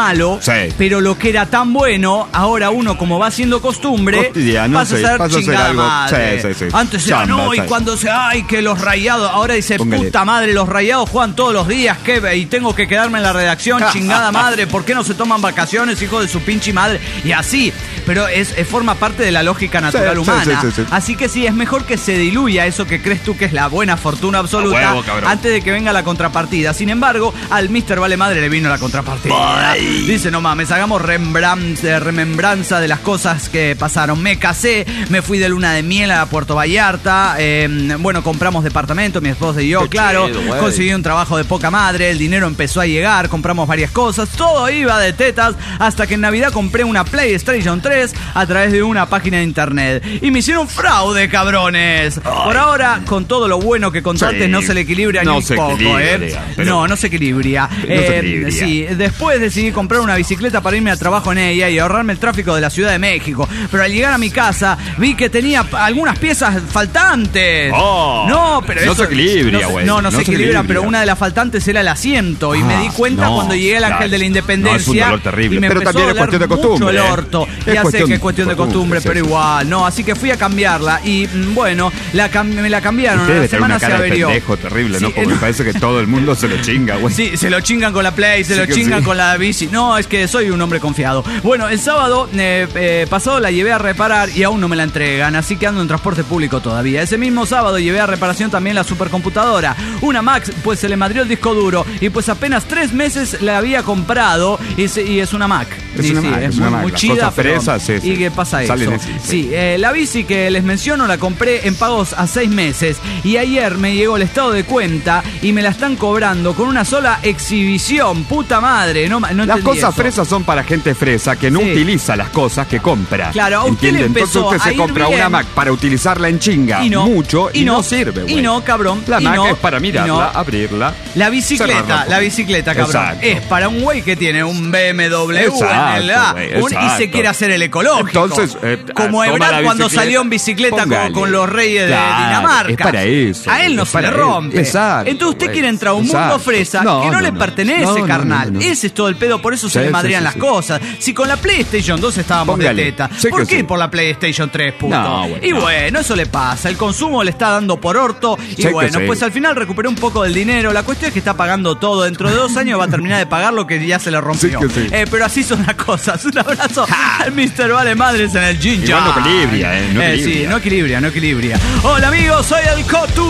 malo, Sí. pero lo que era tan bueno, ahora uno como va haciendo costumbre, Cotidiano, pasa sí, a ser pasa a ser chingada algo- madre. sí, sí, sí. Antes era Chamba, no, y sí. cuando se, ay, que los rayados, ahora dice, Póngale. puta madre, los rayados juegan todos los días, que y tengo que quedarme en la redacción, chingada madre, ¿por qué no se toman vacaciones, hijo de su pinche madre? Y así, pero es, es forma parte de la lógica natural Sí, sí, humana. sí, sí, sí. Así que sí, es mejor que se diluya eso que crees tú que es la buena fortuna absoluta A huevo, cabrón. antes de que venga la contrapartida. Sin embargo, al mister Vale Madre le vino la contrapartida. Dice, no mames, hagamos rembran- eh, remembranza de las cosas que pasaron. Me casé, me fui de luna de miel a Puerto Vallarta, eh, bueno, compramos departamento, mi esposa y yo, Qué claro, chido, güey. conseguí un trabajo de poca madre, el dinero empezó a llegar, compramos varias cosas, todo iba de tetas, hasta que en Navidad compré una PlayStation tres a través de una página de internet. Y me hicieron fraude, cabrones. Por ahora, con todo lo bueno que contaste, Sí. no se le equilibra No ni un se poco, equilibra, ¿eh? pero- No, no se equilibra. No se Eh, equilibra. Sí, después decidí comprar una bicicleta para irme al trabajo en ella y ahorrarme el tráfico de la Ciudad de México. Pero al llegar a mi casa, vi que tenía p- algunas piezas faltantes. Oh, no, pero no eso... se equilibra, no se- güey. No, no, No se se equilibra, equilibra. pero una de las faltantes era el asiento. Y Ah, me di cuenta no, cuando llegué al Ángel claro. de la Independencia. No, es un dolor terrible. Y me Pero empezó también a es doler cuestión de mucho costumbre, el ¿eh? orto. Es Ya sé cuestión que de es cuestión de costumbre, costumbre, sí, pero sí. igual. No, así que fui a cambiarla y mm, bueno, la cam- me la cambiaron. Usted A la debe tener semana una se cara de averió. pendejo terrible, ¿no? Sí, Porque no. me parece que todo el mundo se lo chinga, güey. Sí, se lo chingan con la Play, se Sí lo que chingan sí. con la bici. No, es que soy un hombre confiado. Bueno, el sábado eh, eh, pasado la llevé a reparar y aún no me la entregan, así que ando en transporte público todavía. Ese mismo sábado llevé a reparación también la supercomputadora. Una Mac, pues se le madrió el disco duro y pues apenas tres meses la había comprado y, se- y es una Mac. Es Sí, una sí, Mac, es es una muy, Mac. muy Las chida, cosas pero- fresas, sí, sí. ¿Y qué pasa eso? Salen así, sí. Sí, eh, la bici que les menciono la compré en pagos a seis meses y ayer me llegó el estado de cuenta y me la están cobrando con una sola exhibición. Puta madre, no, no Las entendí cosas eso. fresas son para gente fresa que no Sí. utiliza las cosas que compra. Claro, a usted ¿Entiende? le empezó Entonces usted a se ir compra bien. una Mac para utilizarla en chinga Y no, mucho y, y no, no, sirve, güey. y no, cabrón, La y Mac no, es para y mirarla, no. abrirla. La bicicleta, cerrarla. la bicicleta, cabrón, Exacto. es para un güey que tiene un B M W Exacto, en el A güey, un- y se exacto. quiere hacer el ecológico. Entonces, eh, como ah, toma Ebrard la cuando bicicleta, salió en bicicleta con, póngale. con los reyes Claro, de Dinamarca. es para eso, A él no es se para le él. rompe. Exacto, Entonces usted güey. quiere entrar a un mundo Exacto. fresa No, que no, no, le no. pertenece, No, no, carnal. no, no. Ese es todo el pedo, por eso se Sí, le sí, madrean sí, las sí. cosas. Si con la PlayStation dos estábamos Póngale. de teta, Sí ¿por que qué sí. por la PlayStation tres, puto? No, güey, y no. bueno, eso le pasa. El consumo le está dando por orto. Y Sí que bueno, sí. pues al final recuperé un poco del dinero. La cuestión es que está pagando todo. Dentro de dos años va a terminar de pagar lo que ya se le rompió. Sí que sí. Eh, pero así son las cosas. Un abrazo al mister Vale Madres en el Ginger. Igual no equilibria, eh, no Sí, equilibria. no equilibria, no equilibria. Hola amigos, soy el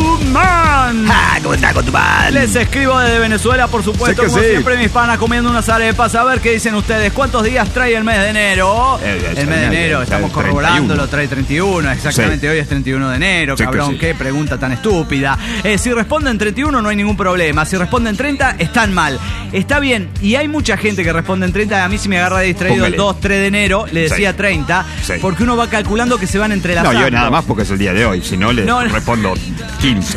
Cotumán. ¿Cómo está con tu madre? Les escribo desde Venezuela, por supuesto, Sí que como sí. siempre, mis panas comiendo unas arepas. A ver qué dicen ustedes. ¿Cuántos días trae el mes de enero? Eh, El el mes de mes de- enero, trae estamos treinta y corroborándolo, uno. trae treinta y uno. Exactamente, Sí. hoy es treinta y uno de enero, Sí que cabrón. sí. Qué pregunta tan estúpida. Eh, si responden treinta y uno, no hay ningún problema. Si responden treinta, están mal. Está bien, y hay mucha gente que responde en treinta. A mí, si me agarra distraído Póngale. el dos, tres de enero, le decía Sí. treinta, Sí. porque uno va calculando que se van No, entrelazando. yo nada más porque es el día de hoy. Si no, le No, no. respondo quince.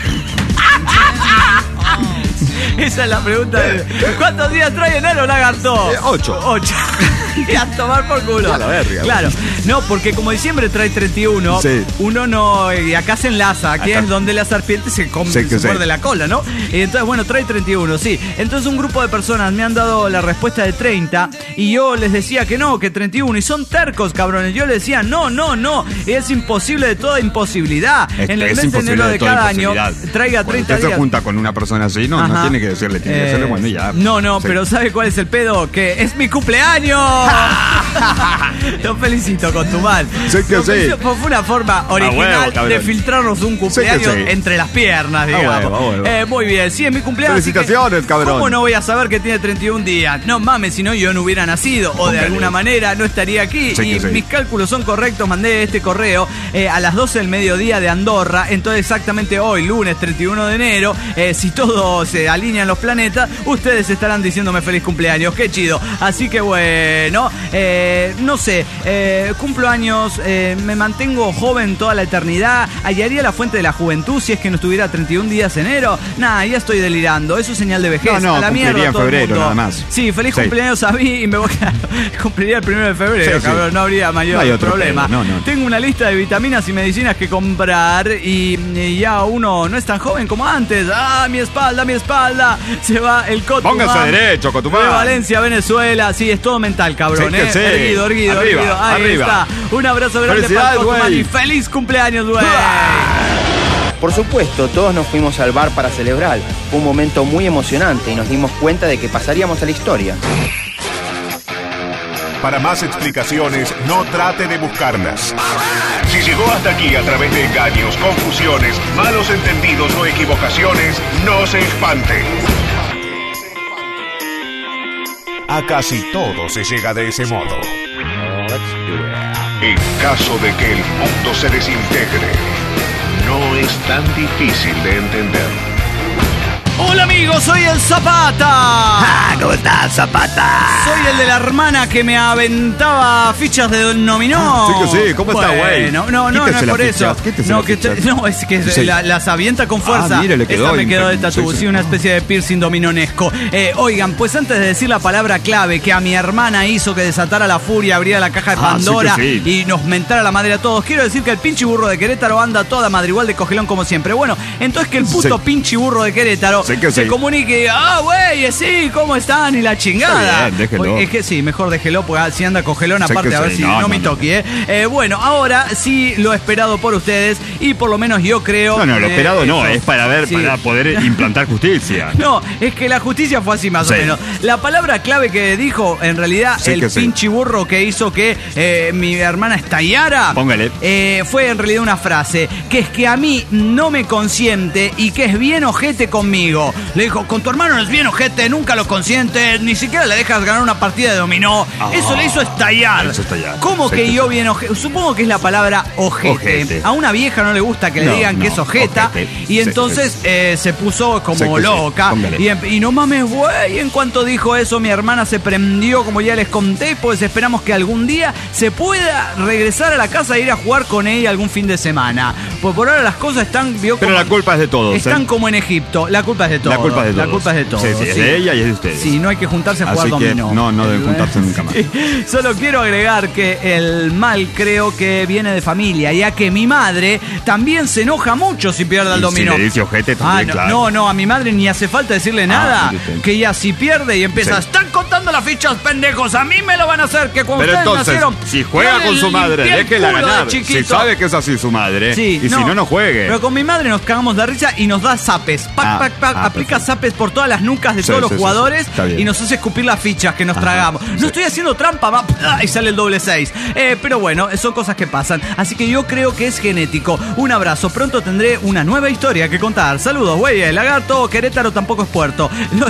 Esa es la pregunta. De, ¿cuántos días trae enero, lagarto? Eh, ocho. Ocho. Y a tomar por culo. A la verga. Claro. No, porque como diciembre trae treinta y uno, Sí. uno no. Y acá se enlaza, aquí Acá. es donde la serpiente se, come, Sí, que se sí. muerde la cola, ¿no? Y entonces, bueno, trae treinta y uno, sí. Entonces, un grupo de personas me han dado la respuesta de treinta y yo les decía que no, que treinta y uno. Y son tercos, cabrones. Yo les decía, no, no, no. Es imposible de toda imposibilidad. Es, en el es mes de imposible enero de de toda cada año, imposibilidad. traiga Cuando treinta usted días. se junta con una persona así, no, no Ajá. tiene que decirle, tiene que Eh, decirle, bueno, ya. No, no, Sí. pero ¿sabe cuál es el pedo? Que es mi cumpleaños. Lo felicito con tu mal. Sí que Lo sí. felicito, Fue una forma original huevo, cabrón. de filtrarnos un cumpleaños Sí que sí. entre las piernas, A digamos. huevo, a huevo. Eh, muy bien, sí, es mi cumpleaños. así que, Felicitaciones, cabrón. ¿Cómo no voy a saber que tiene treinta y un días? No mames, si no yo no hubiera nacido o de Póngale. alguna manera no estaría aquí. Sí que y sí. mis cálculos son correctos. Mandé este correo eh, a las doce del mediodía de Andorra. Entonces, exactamente hoy, lunes treinta y uno de enero, eh, si todo se alinean los planetas, ustedes estarán diciéndome feliz cumpleaños. Qué chido. Así que bueno, eh, no sé, eh, cumplo años, eh, me mantengo joven toda la eternidad. ¿Hallaría la fuente de la juventud si es que no estuviera treinta y un días en enero? Nah, ya estoy delirando. Eso es señal de vejez. No, no, a la cumpliría mierda en todo el febrero, mundo. nada más. Sí, feliz Sí. cumpleaños a mí y me voy a... Cumpliría el primero de febrero, Sí, sí. cabrón. No habría mayor No hay otro problema. pedo, no, no. Tengo una lista de vitaminas y medicinas que comprar y, y ya uno no es tan joven como antes. ¡Ah, mi espalda, mi espalda! espalda. Se va el Cotumán. Póngase derecho, Cotumán. De Valencia, Venezuela. Sí, es todo mental, cabrón. Sí, que ¿eh? sí. Erguido, erguido, Arriba, erguido. Ahí arriba. está. Un abrazo grande para Cotumán güey. y feliz cumpleaños, güey. Por supuesto, todos nos fuimos al bar para celebrar. Fue un momento muy emocionante y nos dimos cuenta de que pasaríamos a la historia. Para más explicaciones, no trate de buscarlas. Si llegó hasta aquí a través de engaños, confusiones, malos entendidos o equivocaciones, no se espante. A casi todo se llega de ese modo. En caso de que el mundo se desintegre, no es tan difícil de entender. Hola amigos, soy el Zapata. Ah, ¿cómo estás, Zapata? Soy el de la hermana que me aventaba fichas de dominó. Sí que sí, ¿cómo está, güey? No, no, no, no es por eso. No, que te- no, es que Sí. la- las avienta con fuerza. Ah, mire, le quedó Esta me quedó de infer- tatú, sí, sí, sí. una especie de piercing dominonesco. Eh, oigan, pues antes de decir la palabra clave que a mi hermana hizo que desatara la furia, abriera la caja de Ah, sí que Pandora sí. y nos mentara la madre a todos, quiero decir que el pinche burro de Querétaro anda toda madre igual de cogelón como siempre. Bueno, entonces que el puto Sí. pinche burro de Querétaro Sí que se sí. comunique y diga, ah, güey, sí, ¿cómo están? Y la chingada. Está bien, déjelo. Pues, es que sí, mejor déjelo, porque si anda cogelón, Sí aparte, que a ver sí. si No, no, no, me no. toque, ¿eh? Eh, Bueno, ahora sí lo esperado por ustedes y por lo menos yo creo... No, no, lo eh, esperado no, eso. es para ver, Sí. para poder implantar justicia. No, es que la justicia fue así más Sí. o menos. La palabra clave que dijo, en realidad, Sí el que sí. pinche burro que hizo que eh, mi hermana estallara, Póngale. eh, fue en realidad una frase, que es que a mí no me consiente y que es bien ojete conmigo. Le dijo, con tu hermano no es bien ojete, nunca lo consientes, ni siquiera le dejas ganar una partida de dominó. Ah, Eso le hizo estallar. le hizo estallar. ¿Cómo Sí que que yo sí. bien ojete? Supongo que es la palabra ojete. Ojete. A una vieja no le gusta que le No, digan que no, es ojeta ojete. y Sí, entonces sí. eh, se puso como Sí que sí. loca. Póngale. Y, em- y no mames, güey, en cuanto dijo eso, mi hermana se prendió, como ya les conté, pues esperamos que algún día se pueda regresar a la casa e ir a jugar con ella algún fin de semana. Pues por ahora las cosas están... vio, Pero como- la culpa es de todos, Están ¿eh? como en Egipto. La culpa es de todos. La culpa es de todos. La culpa es de todos. Sí, sí, es de ella y es de ustedes. Sí, no hay que juntarse a jugar Así que dominó. no, no deben juntarse nunca más. Sí. Solo quiero agregar que el mal creo que viene de familia, ya que mi madre también se enoja mucho si pierde el Y dominó. si le dice ojete Ah, también, no, claro. no, no, a mi madre ni hace falta decirle nada. mire usted. Que ella si pierde y empieza, Sí. están contando las fichas, pendejos, a mí me lo van a hacer, que cuando Pero ustedes entonces, nacieron... si juega yo con le su madre, limpié el déjela culo de ganar. Si chiquito. sabe que es así su madre. Sí, y si no, no juegue. Pero con mi madre nos cagamos de risa y nos da zapes. Pac, Ah, pac, pac, ah, aplica perfecto. zapes por todas las nucas de Sí, todos sí, los sí, jugadores sí. Está bien. y nos hace escupir las fichas que nos Ajá, tragamos. sí. No estoy haciendo trampa, va, y sale el doble seis. Eh, pero bueno, son cosas que pasan. Así que yo creo que es genético. Un abrazo. Pronto tendré una nueva historia que contar. Saludos, güey. El lagarto, Querétaro tampoco es puerto. No-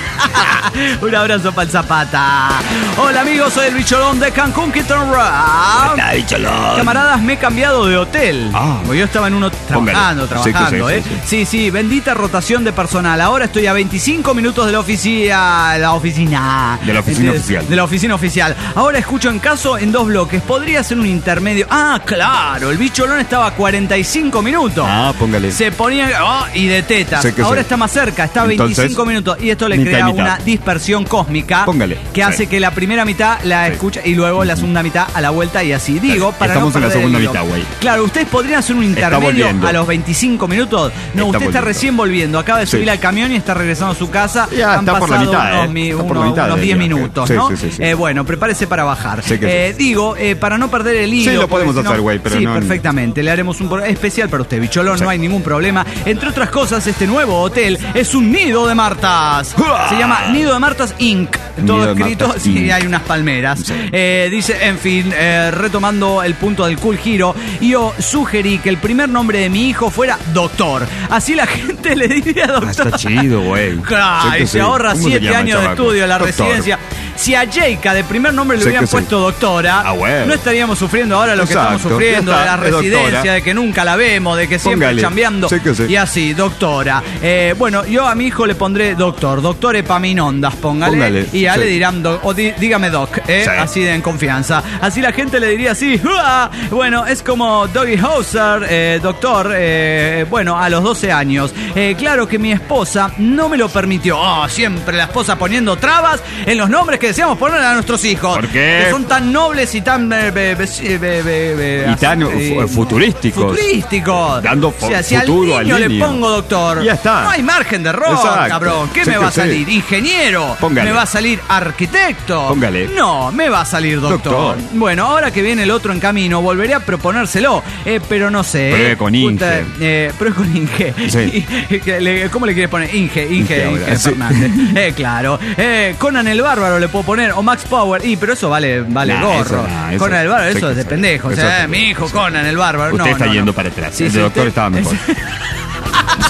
Un abrazo para el Zapata. Hola amigos, soy el bicholón de Cancún, Quintana Roo. Está bicholón. Camaradas, me he cambiado de hotel. Ah. Porque yo estaba en uno trabajando, Póngale. Sí, trabajando, sí, sí, ¿eh? sí, Sí, sí, bendita rotación de personal. Ahora estoy a veinticinco minutos de la oficina. La oficina. De la oficina de, oficial. De la oficina oficial. Ahora escucho en caso en dos bloques. Podría ser un intermedio. Ah, claro. El bicholón estaba a cuarenta y cinco minutos. Ah, póngale. Se ponía. Oh, y de tetas. Sí que Ahora sí. está más cerca. Está a Entonces, veinticinco minutos. Y esto le mitad y crea mitad. una dispersión cósmica. Póngale. Que hace Sí. que la primera mitad la Sí. escucha y luego la segunda mitad a la vuelta y así. Digo, para Estamos no en la perder segunda el hilo. mitad, güey. Claro, ustedes podrían hacer un Está intermedio volviendo. a los veinticinco minutos. No, Está usted está volviendo. recién volviendo. Acaba de Sí. subir al camión y está regresando a su casa. Ya, Han está por la pasado mitad, unos, ¿eh? mi- Está por la unos- mitad unos del diez viaje. minutos, Sí, ¿no? sí, sí, sí. Eh, bueno, prepárese para bajar. Sí que Eh, sí. digo, eh, para no perder el hilo. Sí, lo porque podemos si no- hacer, güey, pero Sí, no- perfectamente. Le haremos un pro- especial para usted, bicholón. Sí. No hay ningún problema. Entre otras cosas, este nuevo hotel es un nido de martas. Se llama Nido de Martas incorporated. Todo Nido de escrito. Martas Sí, incorporated. hay unas palmeras. Sí. Eh, dice, en fin, eh, retomando el punto del cool giro, yo sugerí que el primer nombre de mi hijo fuera Doctor. Así la gente le diría Ah, Doctor. está chido, güey. Claro, Sí que y se sí. ahorra ¿Cómo se siete llama el años de chavaco? estudio, la Doctor. residencia. Si a Jayka de primer nombre le Sí hubieran que sí. puesto doctora, Ah, bueno. no estaríamos sufriendo ahora lo que Exacto, estamos sufriendo, ya de la está, es residencia, doctora. de que nunca la vemos, de que siempre Póngale. chambeando. Sí que sí. Y así, doctora. Eh, bueno, yo a mi hijo le pondré doctor, doctor Epaminondas, póngale. Póngale, Y ya sí. le dirán, doc- o di- dígame doc, eh, Sí. así de en confianza. Así la gente le diría así, ¡Uah! Bueno, es como Doggy Hauser, eh, doctor, eh, bueno, a los doce años. Eh, claro que mi esposa no me lo permitió. Oh, siempre la esposa poniendo trabas en los nombres que que deseamos poner a nuestros hijos. ¿Por qué? Que son tan nobles y tan... Eh, be, be, be, be, be, y tan eh, futurísticos. Futurísticos. Dando o sea, si futuro al niño al le niño. pongo doctor, ya está. No hay margen de error, Exacto. cabrón. ¿Qué Sí me que va a sí. salir? ¿Ingeniero? Póngale. ¿Me va a salir arquitecto? Póngale. No, me va a salir doctor. Doctor. Bueno, ahora que viene el otro en camino, volveré a proponérselo. Eh, pero no sé. Pruebe eh. con Inge. Eh, pruebe con Inge. Sí. ¿Cómo le quieres poner? Inge, Inge, Inge Inge, ahora, sí. Fernández. Eh, claro. Eh, Conan el Bárbaro le puedo poner, o Max Power. Y, pero eso vale, vale Nah, gorro. eso nah, eso- Conan el Bárbaro, sí eso que es de sí. pendejo. O Eso sea, es mi hijo pendejo. Conan el Bárbaro. Usted no, está no, yendo no. para atrás. Sí, el sí, doctor usted- estaba mejor. Sí.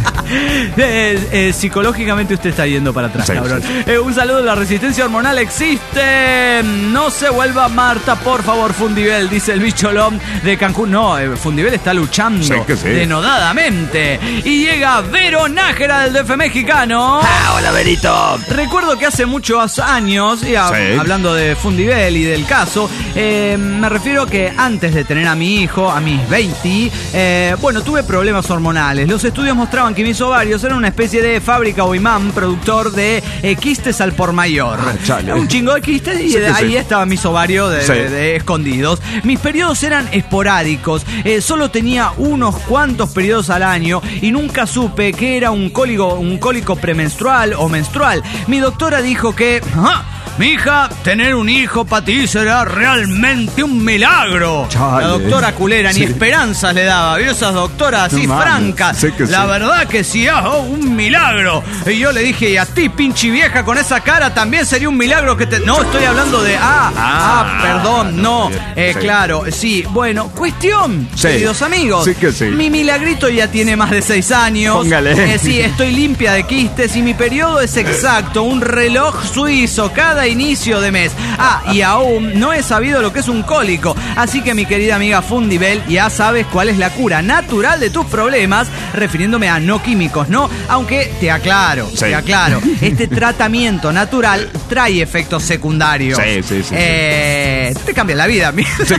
Eh, eh, psicológicamente usted está yendo para atrás, Sí, cabrón. sí. Eh, un saludo, la resistencia hormonal existe. No se vuelva Marta, por favor, Fundibel, dice el bicholón de Cancún. No, eh, Fundibel está luchando Sí que sí. denodadamente. Y llega Vero Nájera del D F mexicano. Ah, hola, Verito. Recuerdo que hace muchos años, y a- Sí. hablando de Fundibel y del caso, eh, me refiero que antes de tener a mi hijo, a mis veinte, eh, bueno, tuve problemas hormonales. Los estudios mostraban que mis ovarios eran una especie de fábrica o imán productor de eh, quistes al por mayor. Ah, chale. Un chingo de quistes y Sí de que ahí sí. estaban mis ovarios de, Sí. de- de escondidos. Mis periodos eran esporádicos. Eh, solo tenía unos cuantos periodos al año y nunca supe que era un cólico, un cólico premenstrual o menstrual. Mi doctora dijo que... ¡Ah! Mija, tener un hijo para ti será realmente un milagro. Chale. La doctora culera Sí. ni esperanzas le daba. ¿Vio esas doctoras así No mames, francas? sé que La sí. verdad que sí, ah, oh, un milagro. Y yo le dije, y a ti, pinche vieja, con esa cara también sería un milagro que te... No, estoy hablando de... Ah, ah, Ah, perdón, no. bien, Eh, sí. Claro, sí. Bueno, cuestión, Sí. queridos amigos. Sí que sí. Mi milagrito ya tiene más de seis años. Póngale. Eh, sí, estoy limpia de quistes y mi periodo es exacto. Un reloj suizo cada inicio de mes. Ah, y aún no he sabido lo que es un cólico. Así que mi querida amiga Fundibel, ya sabes cuál es la cura natural de tus problemas, refiriéndome a no químicos, ¿no? Aunque te aclaro, Sí. te aclaro, este tratamiento natural trae efectos secundarios. Sí, sí, sí, Eh, te cambia la vida, amigo. Sí,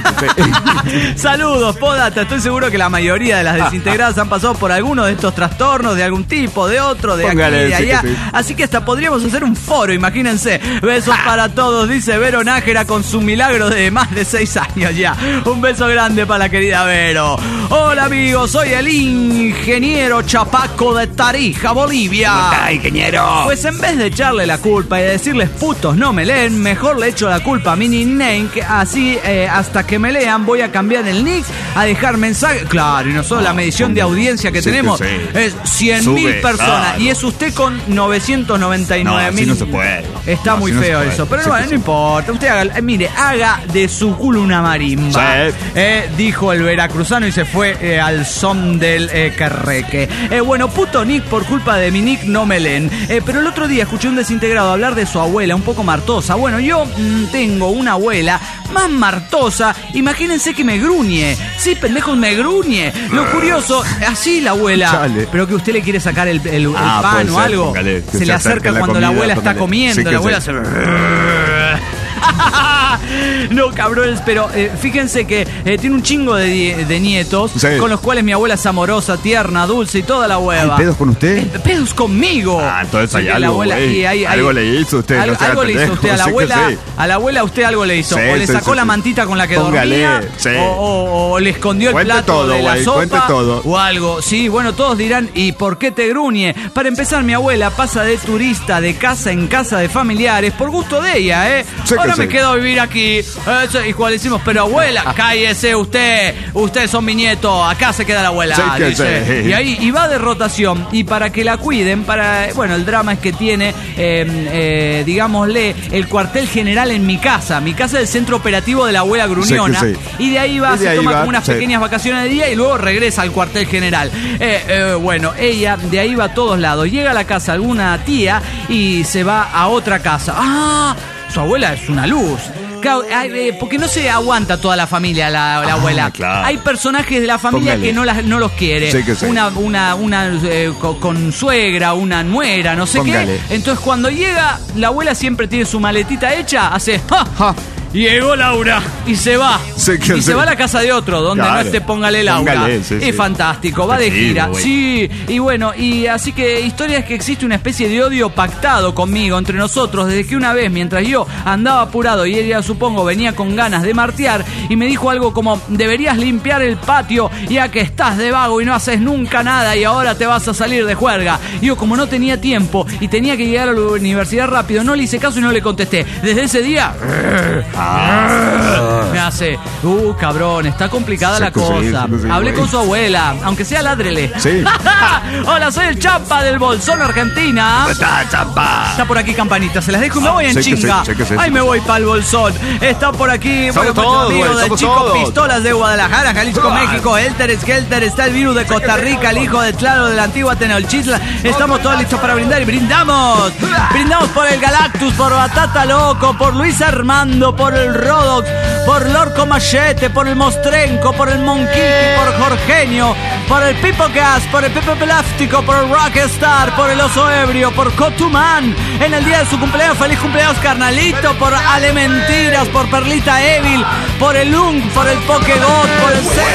sí. Saludos, Podata. Estoy seguro que la mayoría de las desintegradas han pasado por alguno de estos trastornos, de algún tipo, de otro, de Póngale, aquí, de sí allá. que sí. Así que hasta podríamos hacer un foro, imagínense. Besos para todos, dice Vero Nájera con su milagro de más de seis años ya. Un beso grande para la querida Vero. Hola, amigos. Soy el ingeniero Chapaco de Tarija, Bolivia. Ay, ingeniero. Pues en vez de echarle la culpa y decirles putos no me leen, mejor le echo la culpa a mi nickname, que así eh, hasta que me lean voy a cambiar el nick, a dejar mensaje. Claro, y nosotros la medición de audiencia que Sí, tenemos que sí. es cien mil Sube, personas claro. y es usted con novecientos noventa y nueve No, así mil. no se puede. Está No, muy así no se feo puede. eso, pero Sí bueno, que no sí. importa. Usted haga, eh, mire, haga de su culo una marimba. Sí. Eh, dijo el veracruzano y se fue eh, al son del eh, carreque. Eh, bueno, puto Nick, por culpa de mi Nick no me leen. Eh, pero el otro día escuché un desintegrado hablar de su abuela, un poco martosa. Bueno, yo mm, tengo una abuela más martosa. Imagínense que me gruñe. Sí, pendejos, me gruñe. Lo curioso, así la abuela. Chale. Pero que usted le quiere sacar el, el- el Ah, pan puede o ser, algo. póngale, que se, se le acerque acerca la cuando la comida, abuela está póngale. comiendo. Sí que la abuela sí. se... No, cabrones, pero eh, fíjense que eh, tiene un chingo de, die- de nietos Sí. con los cuales mi abuela es amorosa, tierna, dulce y toda la hueva. ¿Hay pedos con usted? Eh, pedos conmigo. Ah, entonces hay Sí, que la algo, abuela- güey. y hay- hay- Algo le hizo usted, Algo, no sea algo le hizo pendejo, usted a la sí que abuela. sí. A la abuela usted algo le hizo. Sí, o le sí, sacó sí, la sí. mantita con la que Póngale, dormía. sí. O, o- o le escondió el Cuente plato todo, de la güey, sopa. cuente todo. O algo. Sí, bueno, todos dirán, ¿y por qué te gruñe? Para empezar, mi abuela pasa de turista de casa en casa de familiares por gusto de ella, ¿eh? Sí que Ahora me sí. quedo a vivir aquí. Eso, y cuando le decimos, pero abuela, cállese usted. Ustedes son mi nieto. Acá se queda la abuela. Sí que dice. sí. Y ahí y va de rotación. Y para que la cuiden, para. Bueno, el drama es que tiene, eh, eh, digámosle, el cuartel general en mi casa. Mi casa es el centro operativo de la abuela gruñona. Sí que sí. Y de ahí va, Y de se ahí toma va, como unas sí. pequeñas vacaciones de día y luego regresa al cuartel general. Eh, eh, bueno, ella de ahí va a todos lados. Llega a la casa alguna tía y se va a otra casa. ¡Ah! Su abuela es una luz. Claro, ay, eh, porque no se aguanta toda la familia, la, la Ah, abuela. claro. Hay personajes de la familia Póngale. que no, las, no los quiere. Sí que sí. Una, una, una eh, co- con suegra, una nuera, no sé Póngale. qué. Entonces cuando llega, la abuela siempre tiene su maletita hecha, hace... ¡Ja! Ja. llegó Laura y se va. Sí, que y se sí. va a la casa de otro, donde Claro. no esté Póngale Laura. Póngale, sí, es sí. fantástico, va de Sí, gira. güey. Sí, y bueno, y así que historia es que existe una especie de odio pactado conmigo, entre nosotros, desde que una vez, mientras yo andaba apurado y ella, supongo, venía con ganas de martear, y me dijo algo como, deberías limpiar el patio, ya que estás de vago y no haces nunca nada y ahora te vas a salir de juerga. Y yo, como no tenía tiempo y tenía que llegar a la universidad rápido, no le hice caso y no le contesté. Desde ese día... Me hace, uh, cabrón, está complicada la Sí, sí, cosa. sí, sí, Hablé güey. con su abuela, aunque sea ládrele. Sí. Hola, soy el Champa del Bolsón, Argentina. ¿Cómo estás, Champa? Está por aquí Campanita, se las dejo y me voy en sé que chinga. sí, sé que sí, Ay, sí me que voy para el Bolsón. Está por aquí, Somos bueno, todos, nuestro amigo güey, del somos Chico todos. Pistolas de Guadalajara, Jalisco, Ah. México. Helter Skelter, está el virus de Costa Rica, el hijo de Claro de la antigua Tenochtitlan. Estamos todos listos para brindar y brindamos. Brindamos por el Galactus, por Batata Loco, por Luis Armando, por el Rodox, por Lorco Machete, por el Mostrenco, por el Monquiqui, por Jorgenio, por el Pipo Gas, por el Pepe Plástico, por el Rockstar, por el Oso Ebrio, por Cotuman. En el día de su cumpleaños, feliz cumpleaños, carnalito, por Ale Mentiras, por Perlita Evil, por el Lung, por el Pokegot, por el C.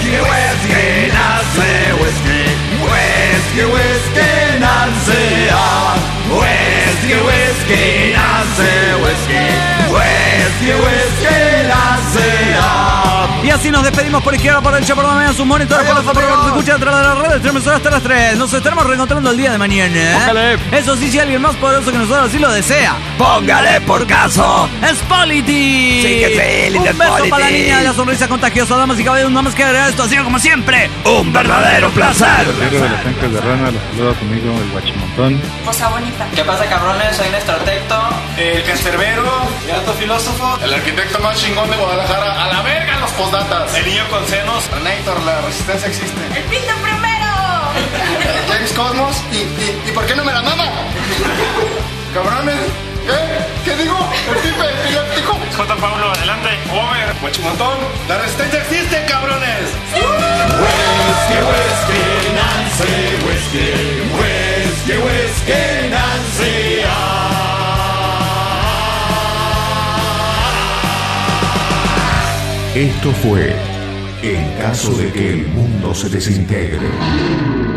Y así nos despedimos por izquierda, por derecha, por la mañana, sus monitores, por la favor, que nos escucha a través de las redes, tres emisoras hasta las tres. Nos estaremos reencontrando el día de mañana. Póngale. Eso sí, si alguien más poderoso que nosotros así lo desea. Póngale por caso. ¡Spolity! Sí, que sí, Un Little beso Spolity. para la niña de la sonrisa contagiosa, damas y caballeros, nada más que agregar esto, así como siempre. Un verdadero placer. Diego de los Tanques de Rana, los saluda conmigo el Guachimontón. Cosa bonita. ¿Qué pasa, cabrones? Soy Néstor Tecto. El cancerbero, el alto filósofo, el arquitecto más chingón de Guadalajara. A la verga los postdatas. El niño con senos. Renator, la resistencia existe. ¡El pinto primero! James Cosmos. ¿Y, y, ¿Y por qué no me la mama? Cabrones. ¿Qué? ¿Qué digo? El pipe epiléptico. J. Pablo, adelante. Homer, Guachimontón. La resistencia existe, cabrones. Esto fue En caso de que el mundo se desintegre.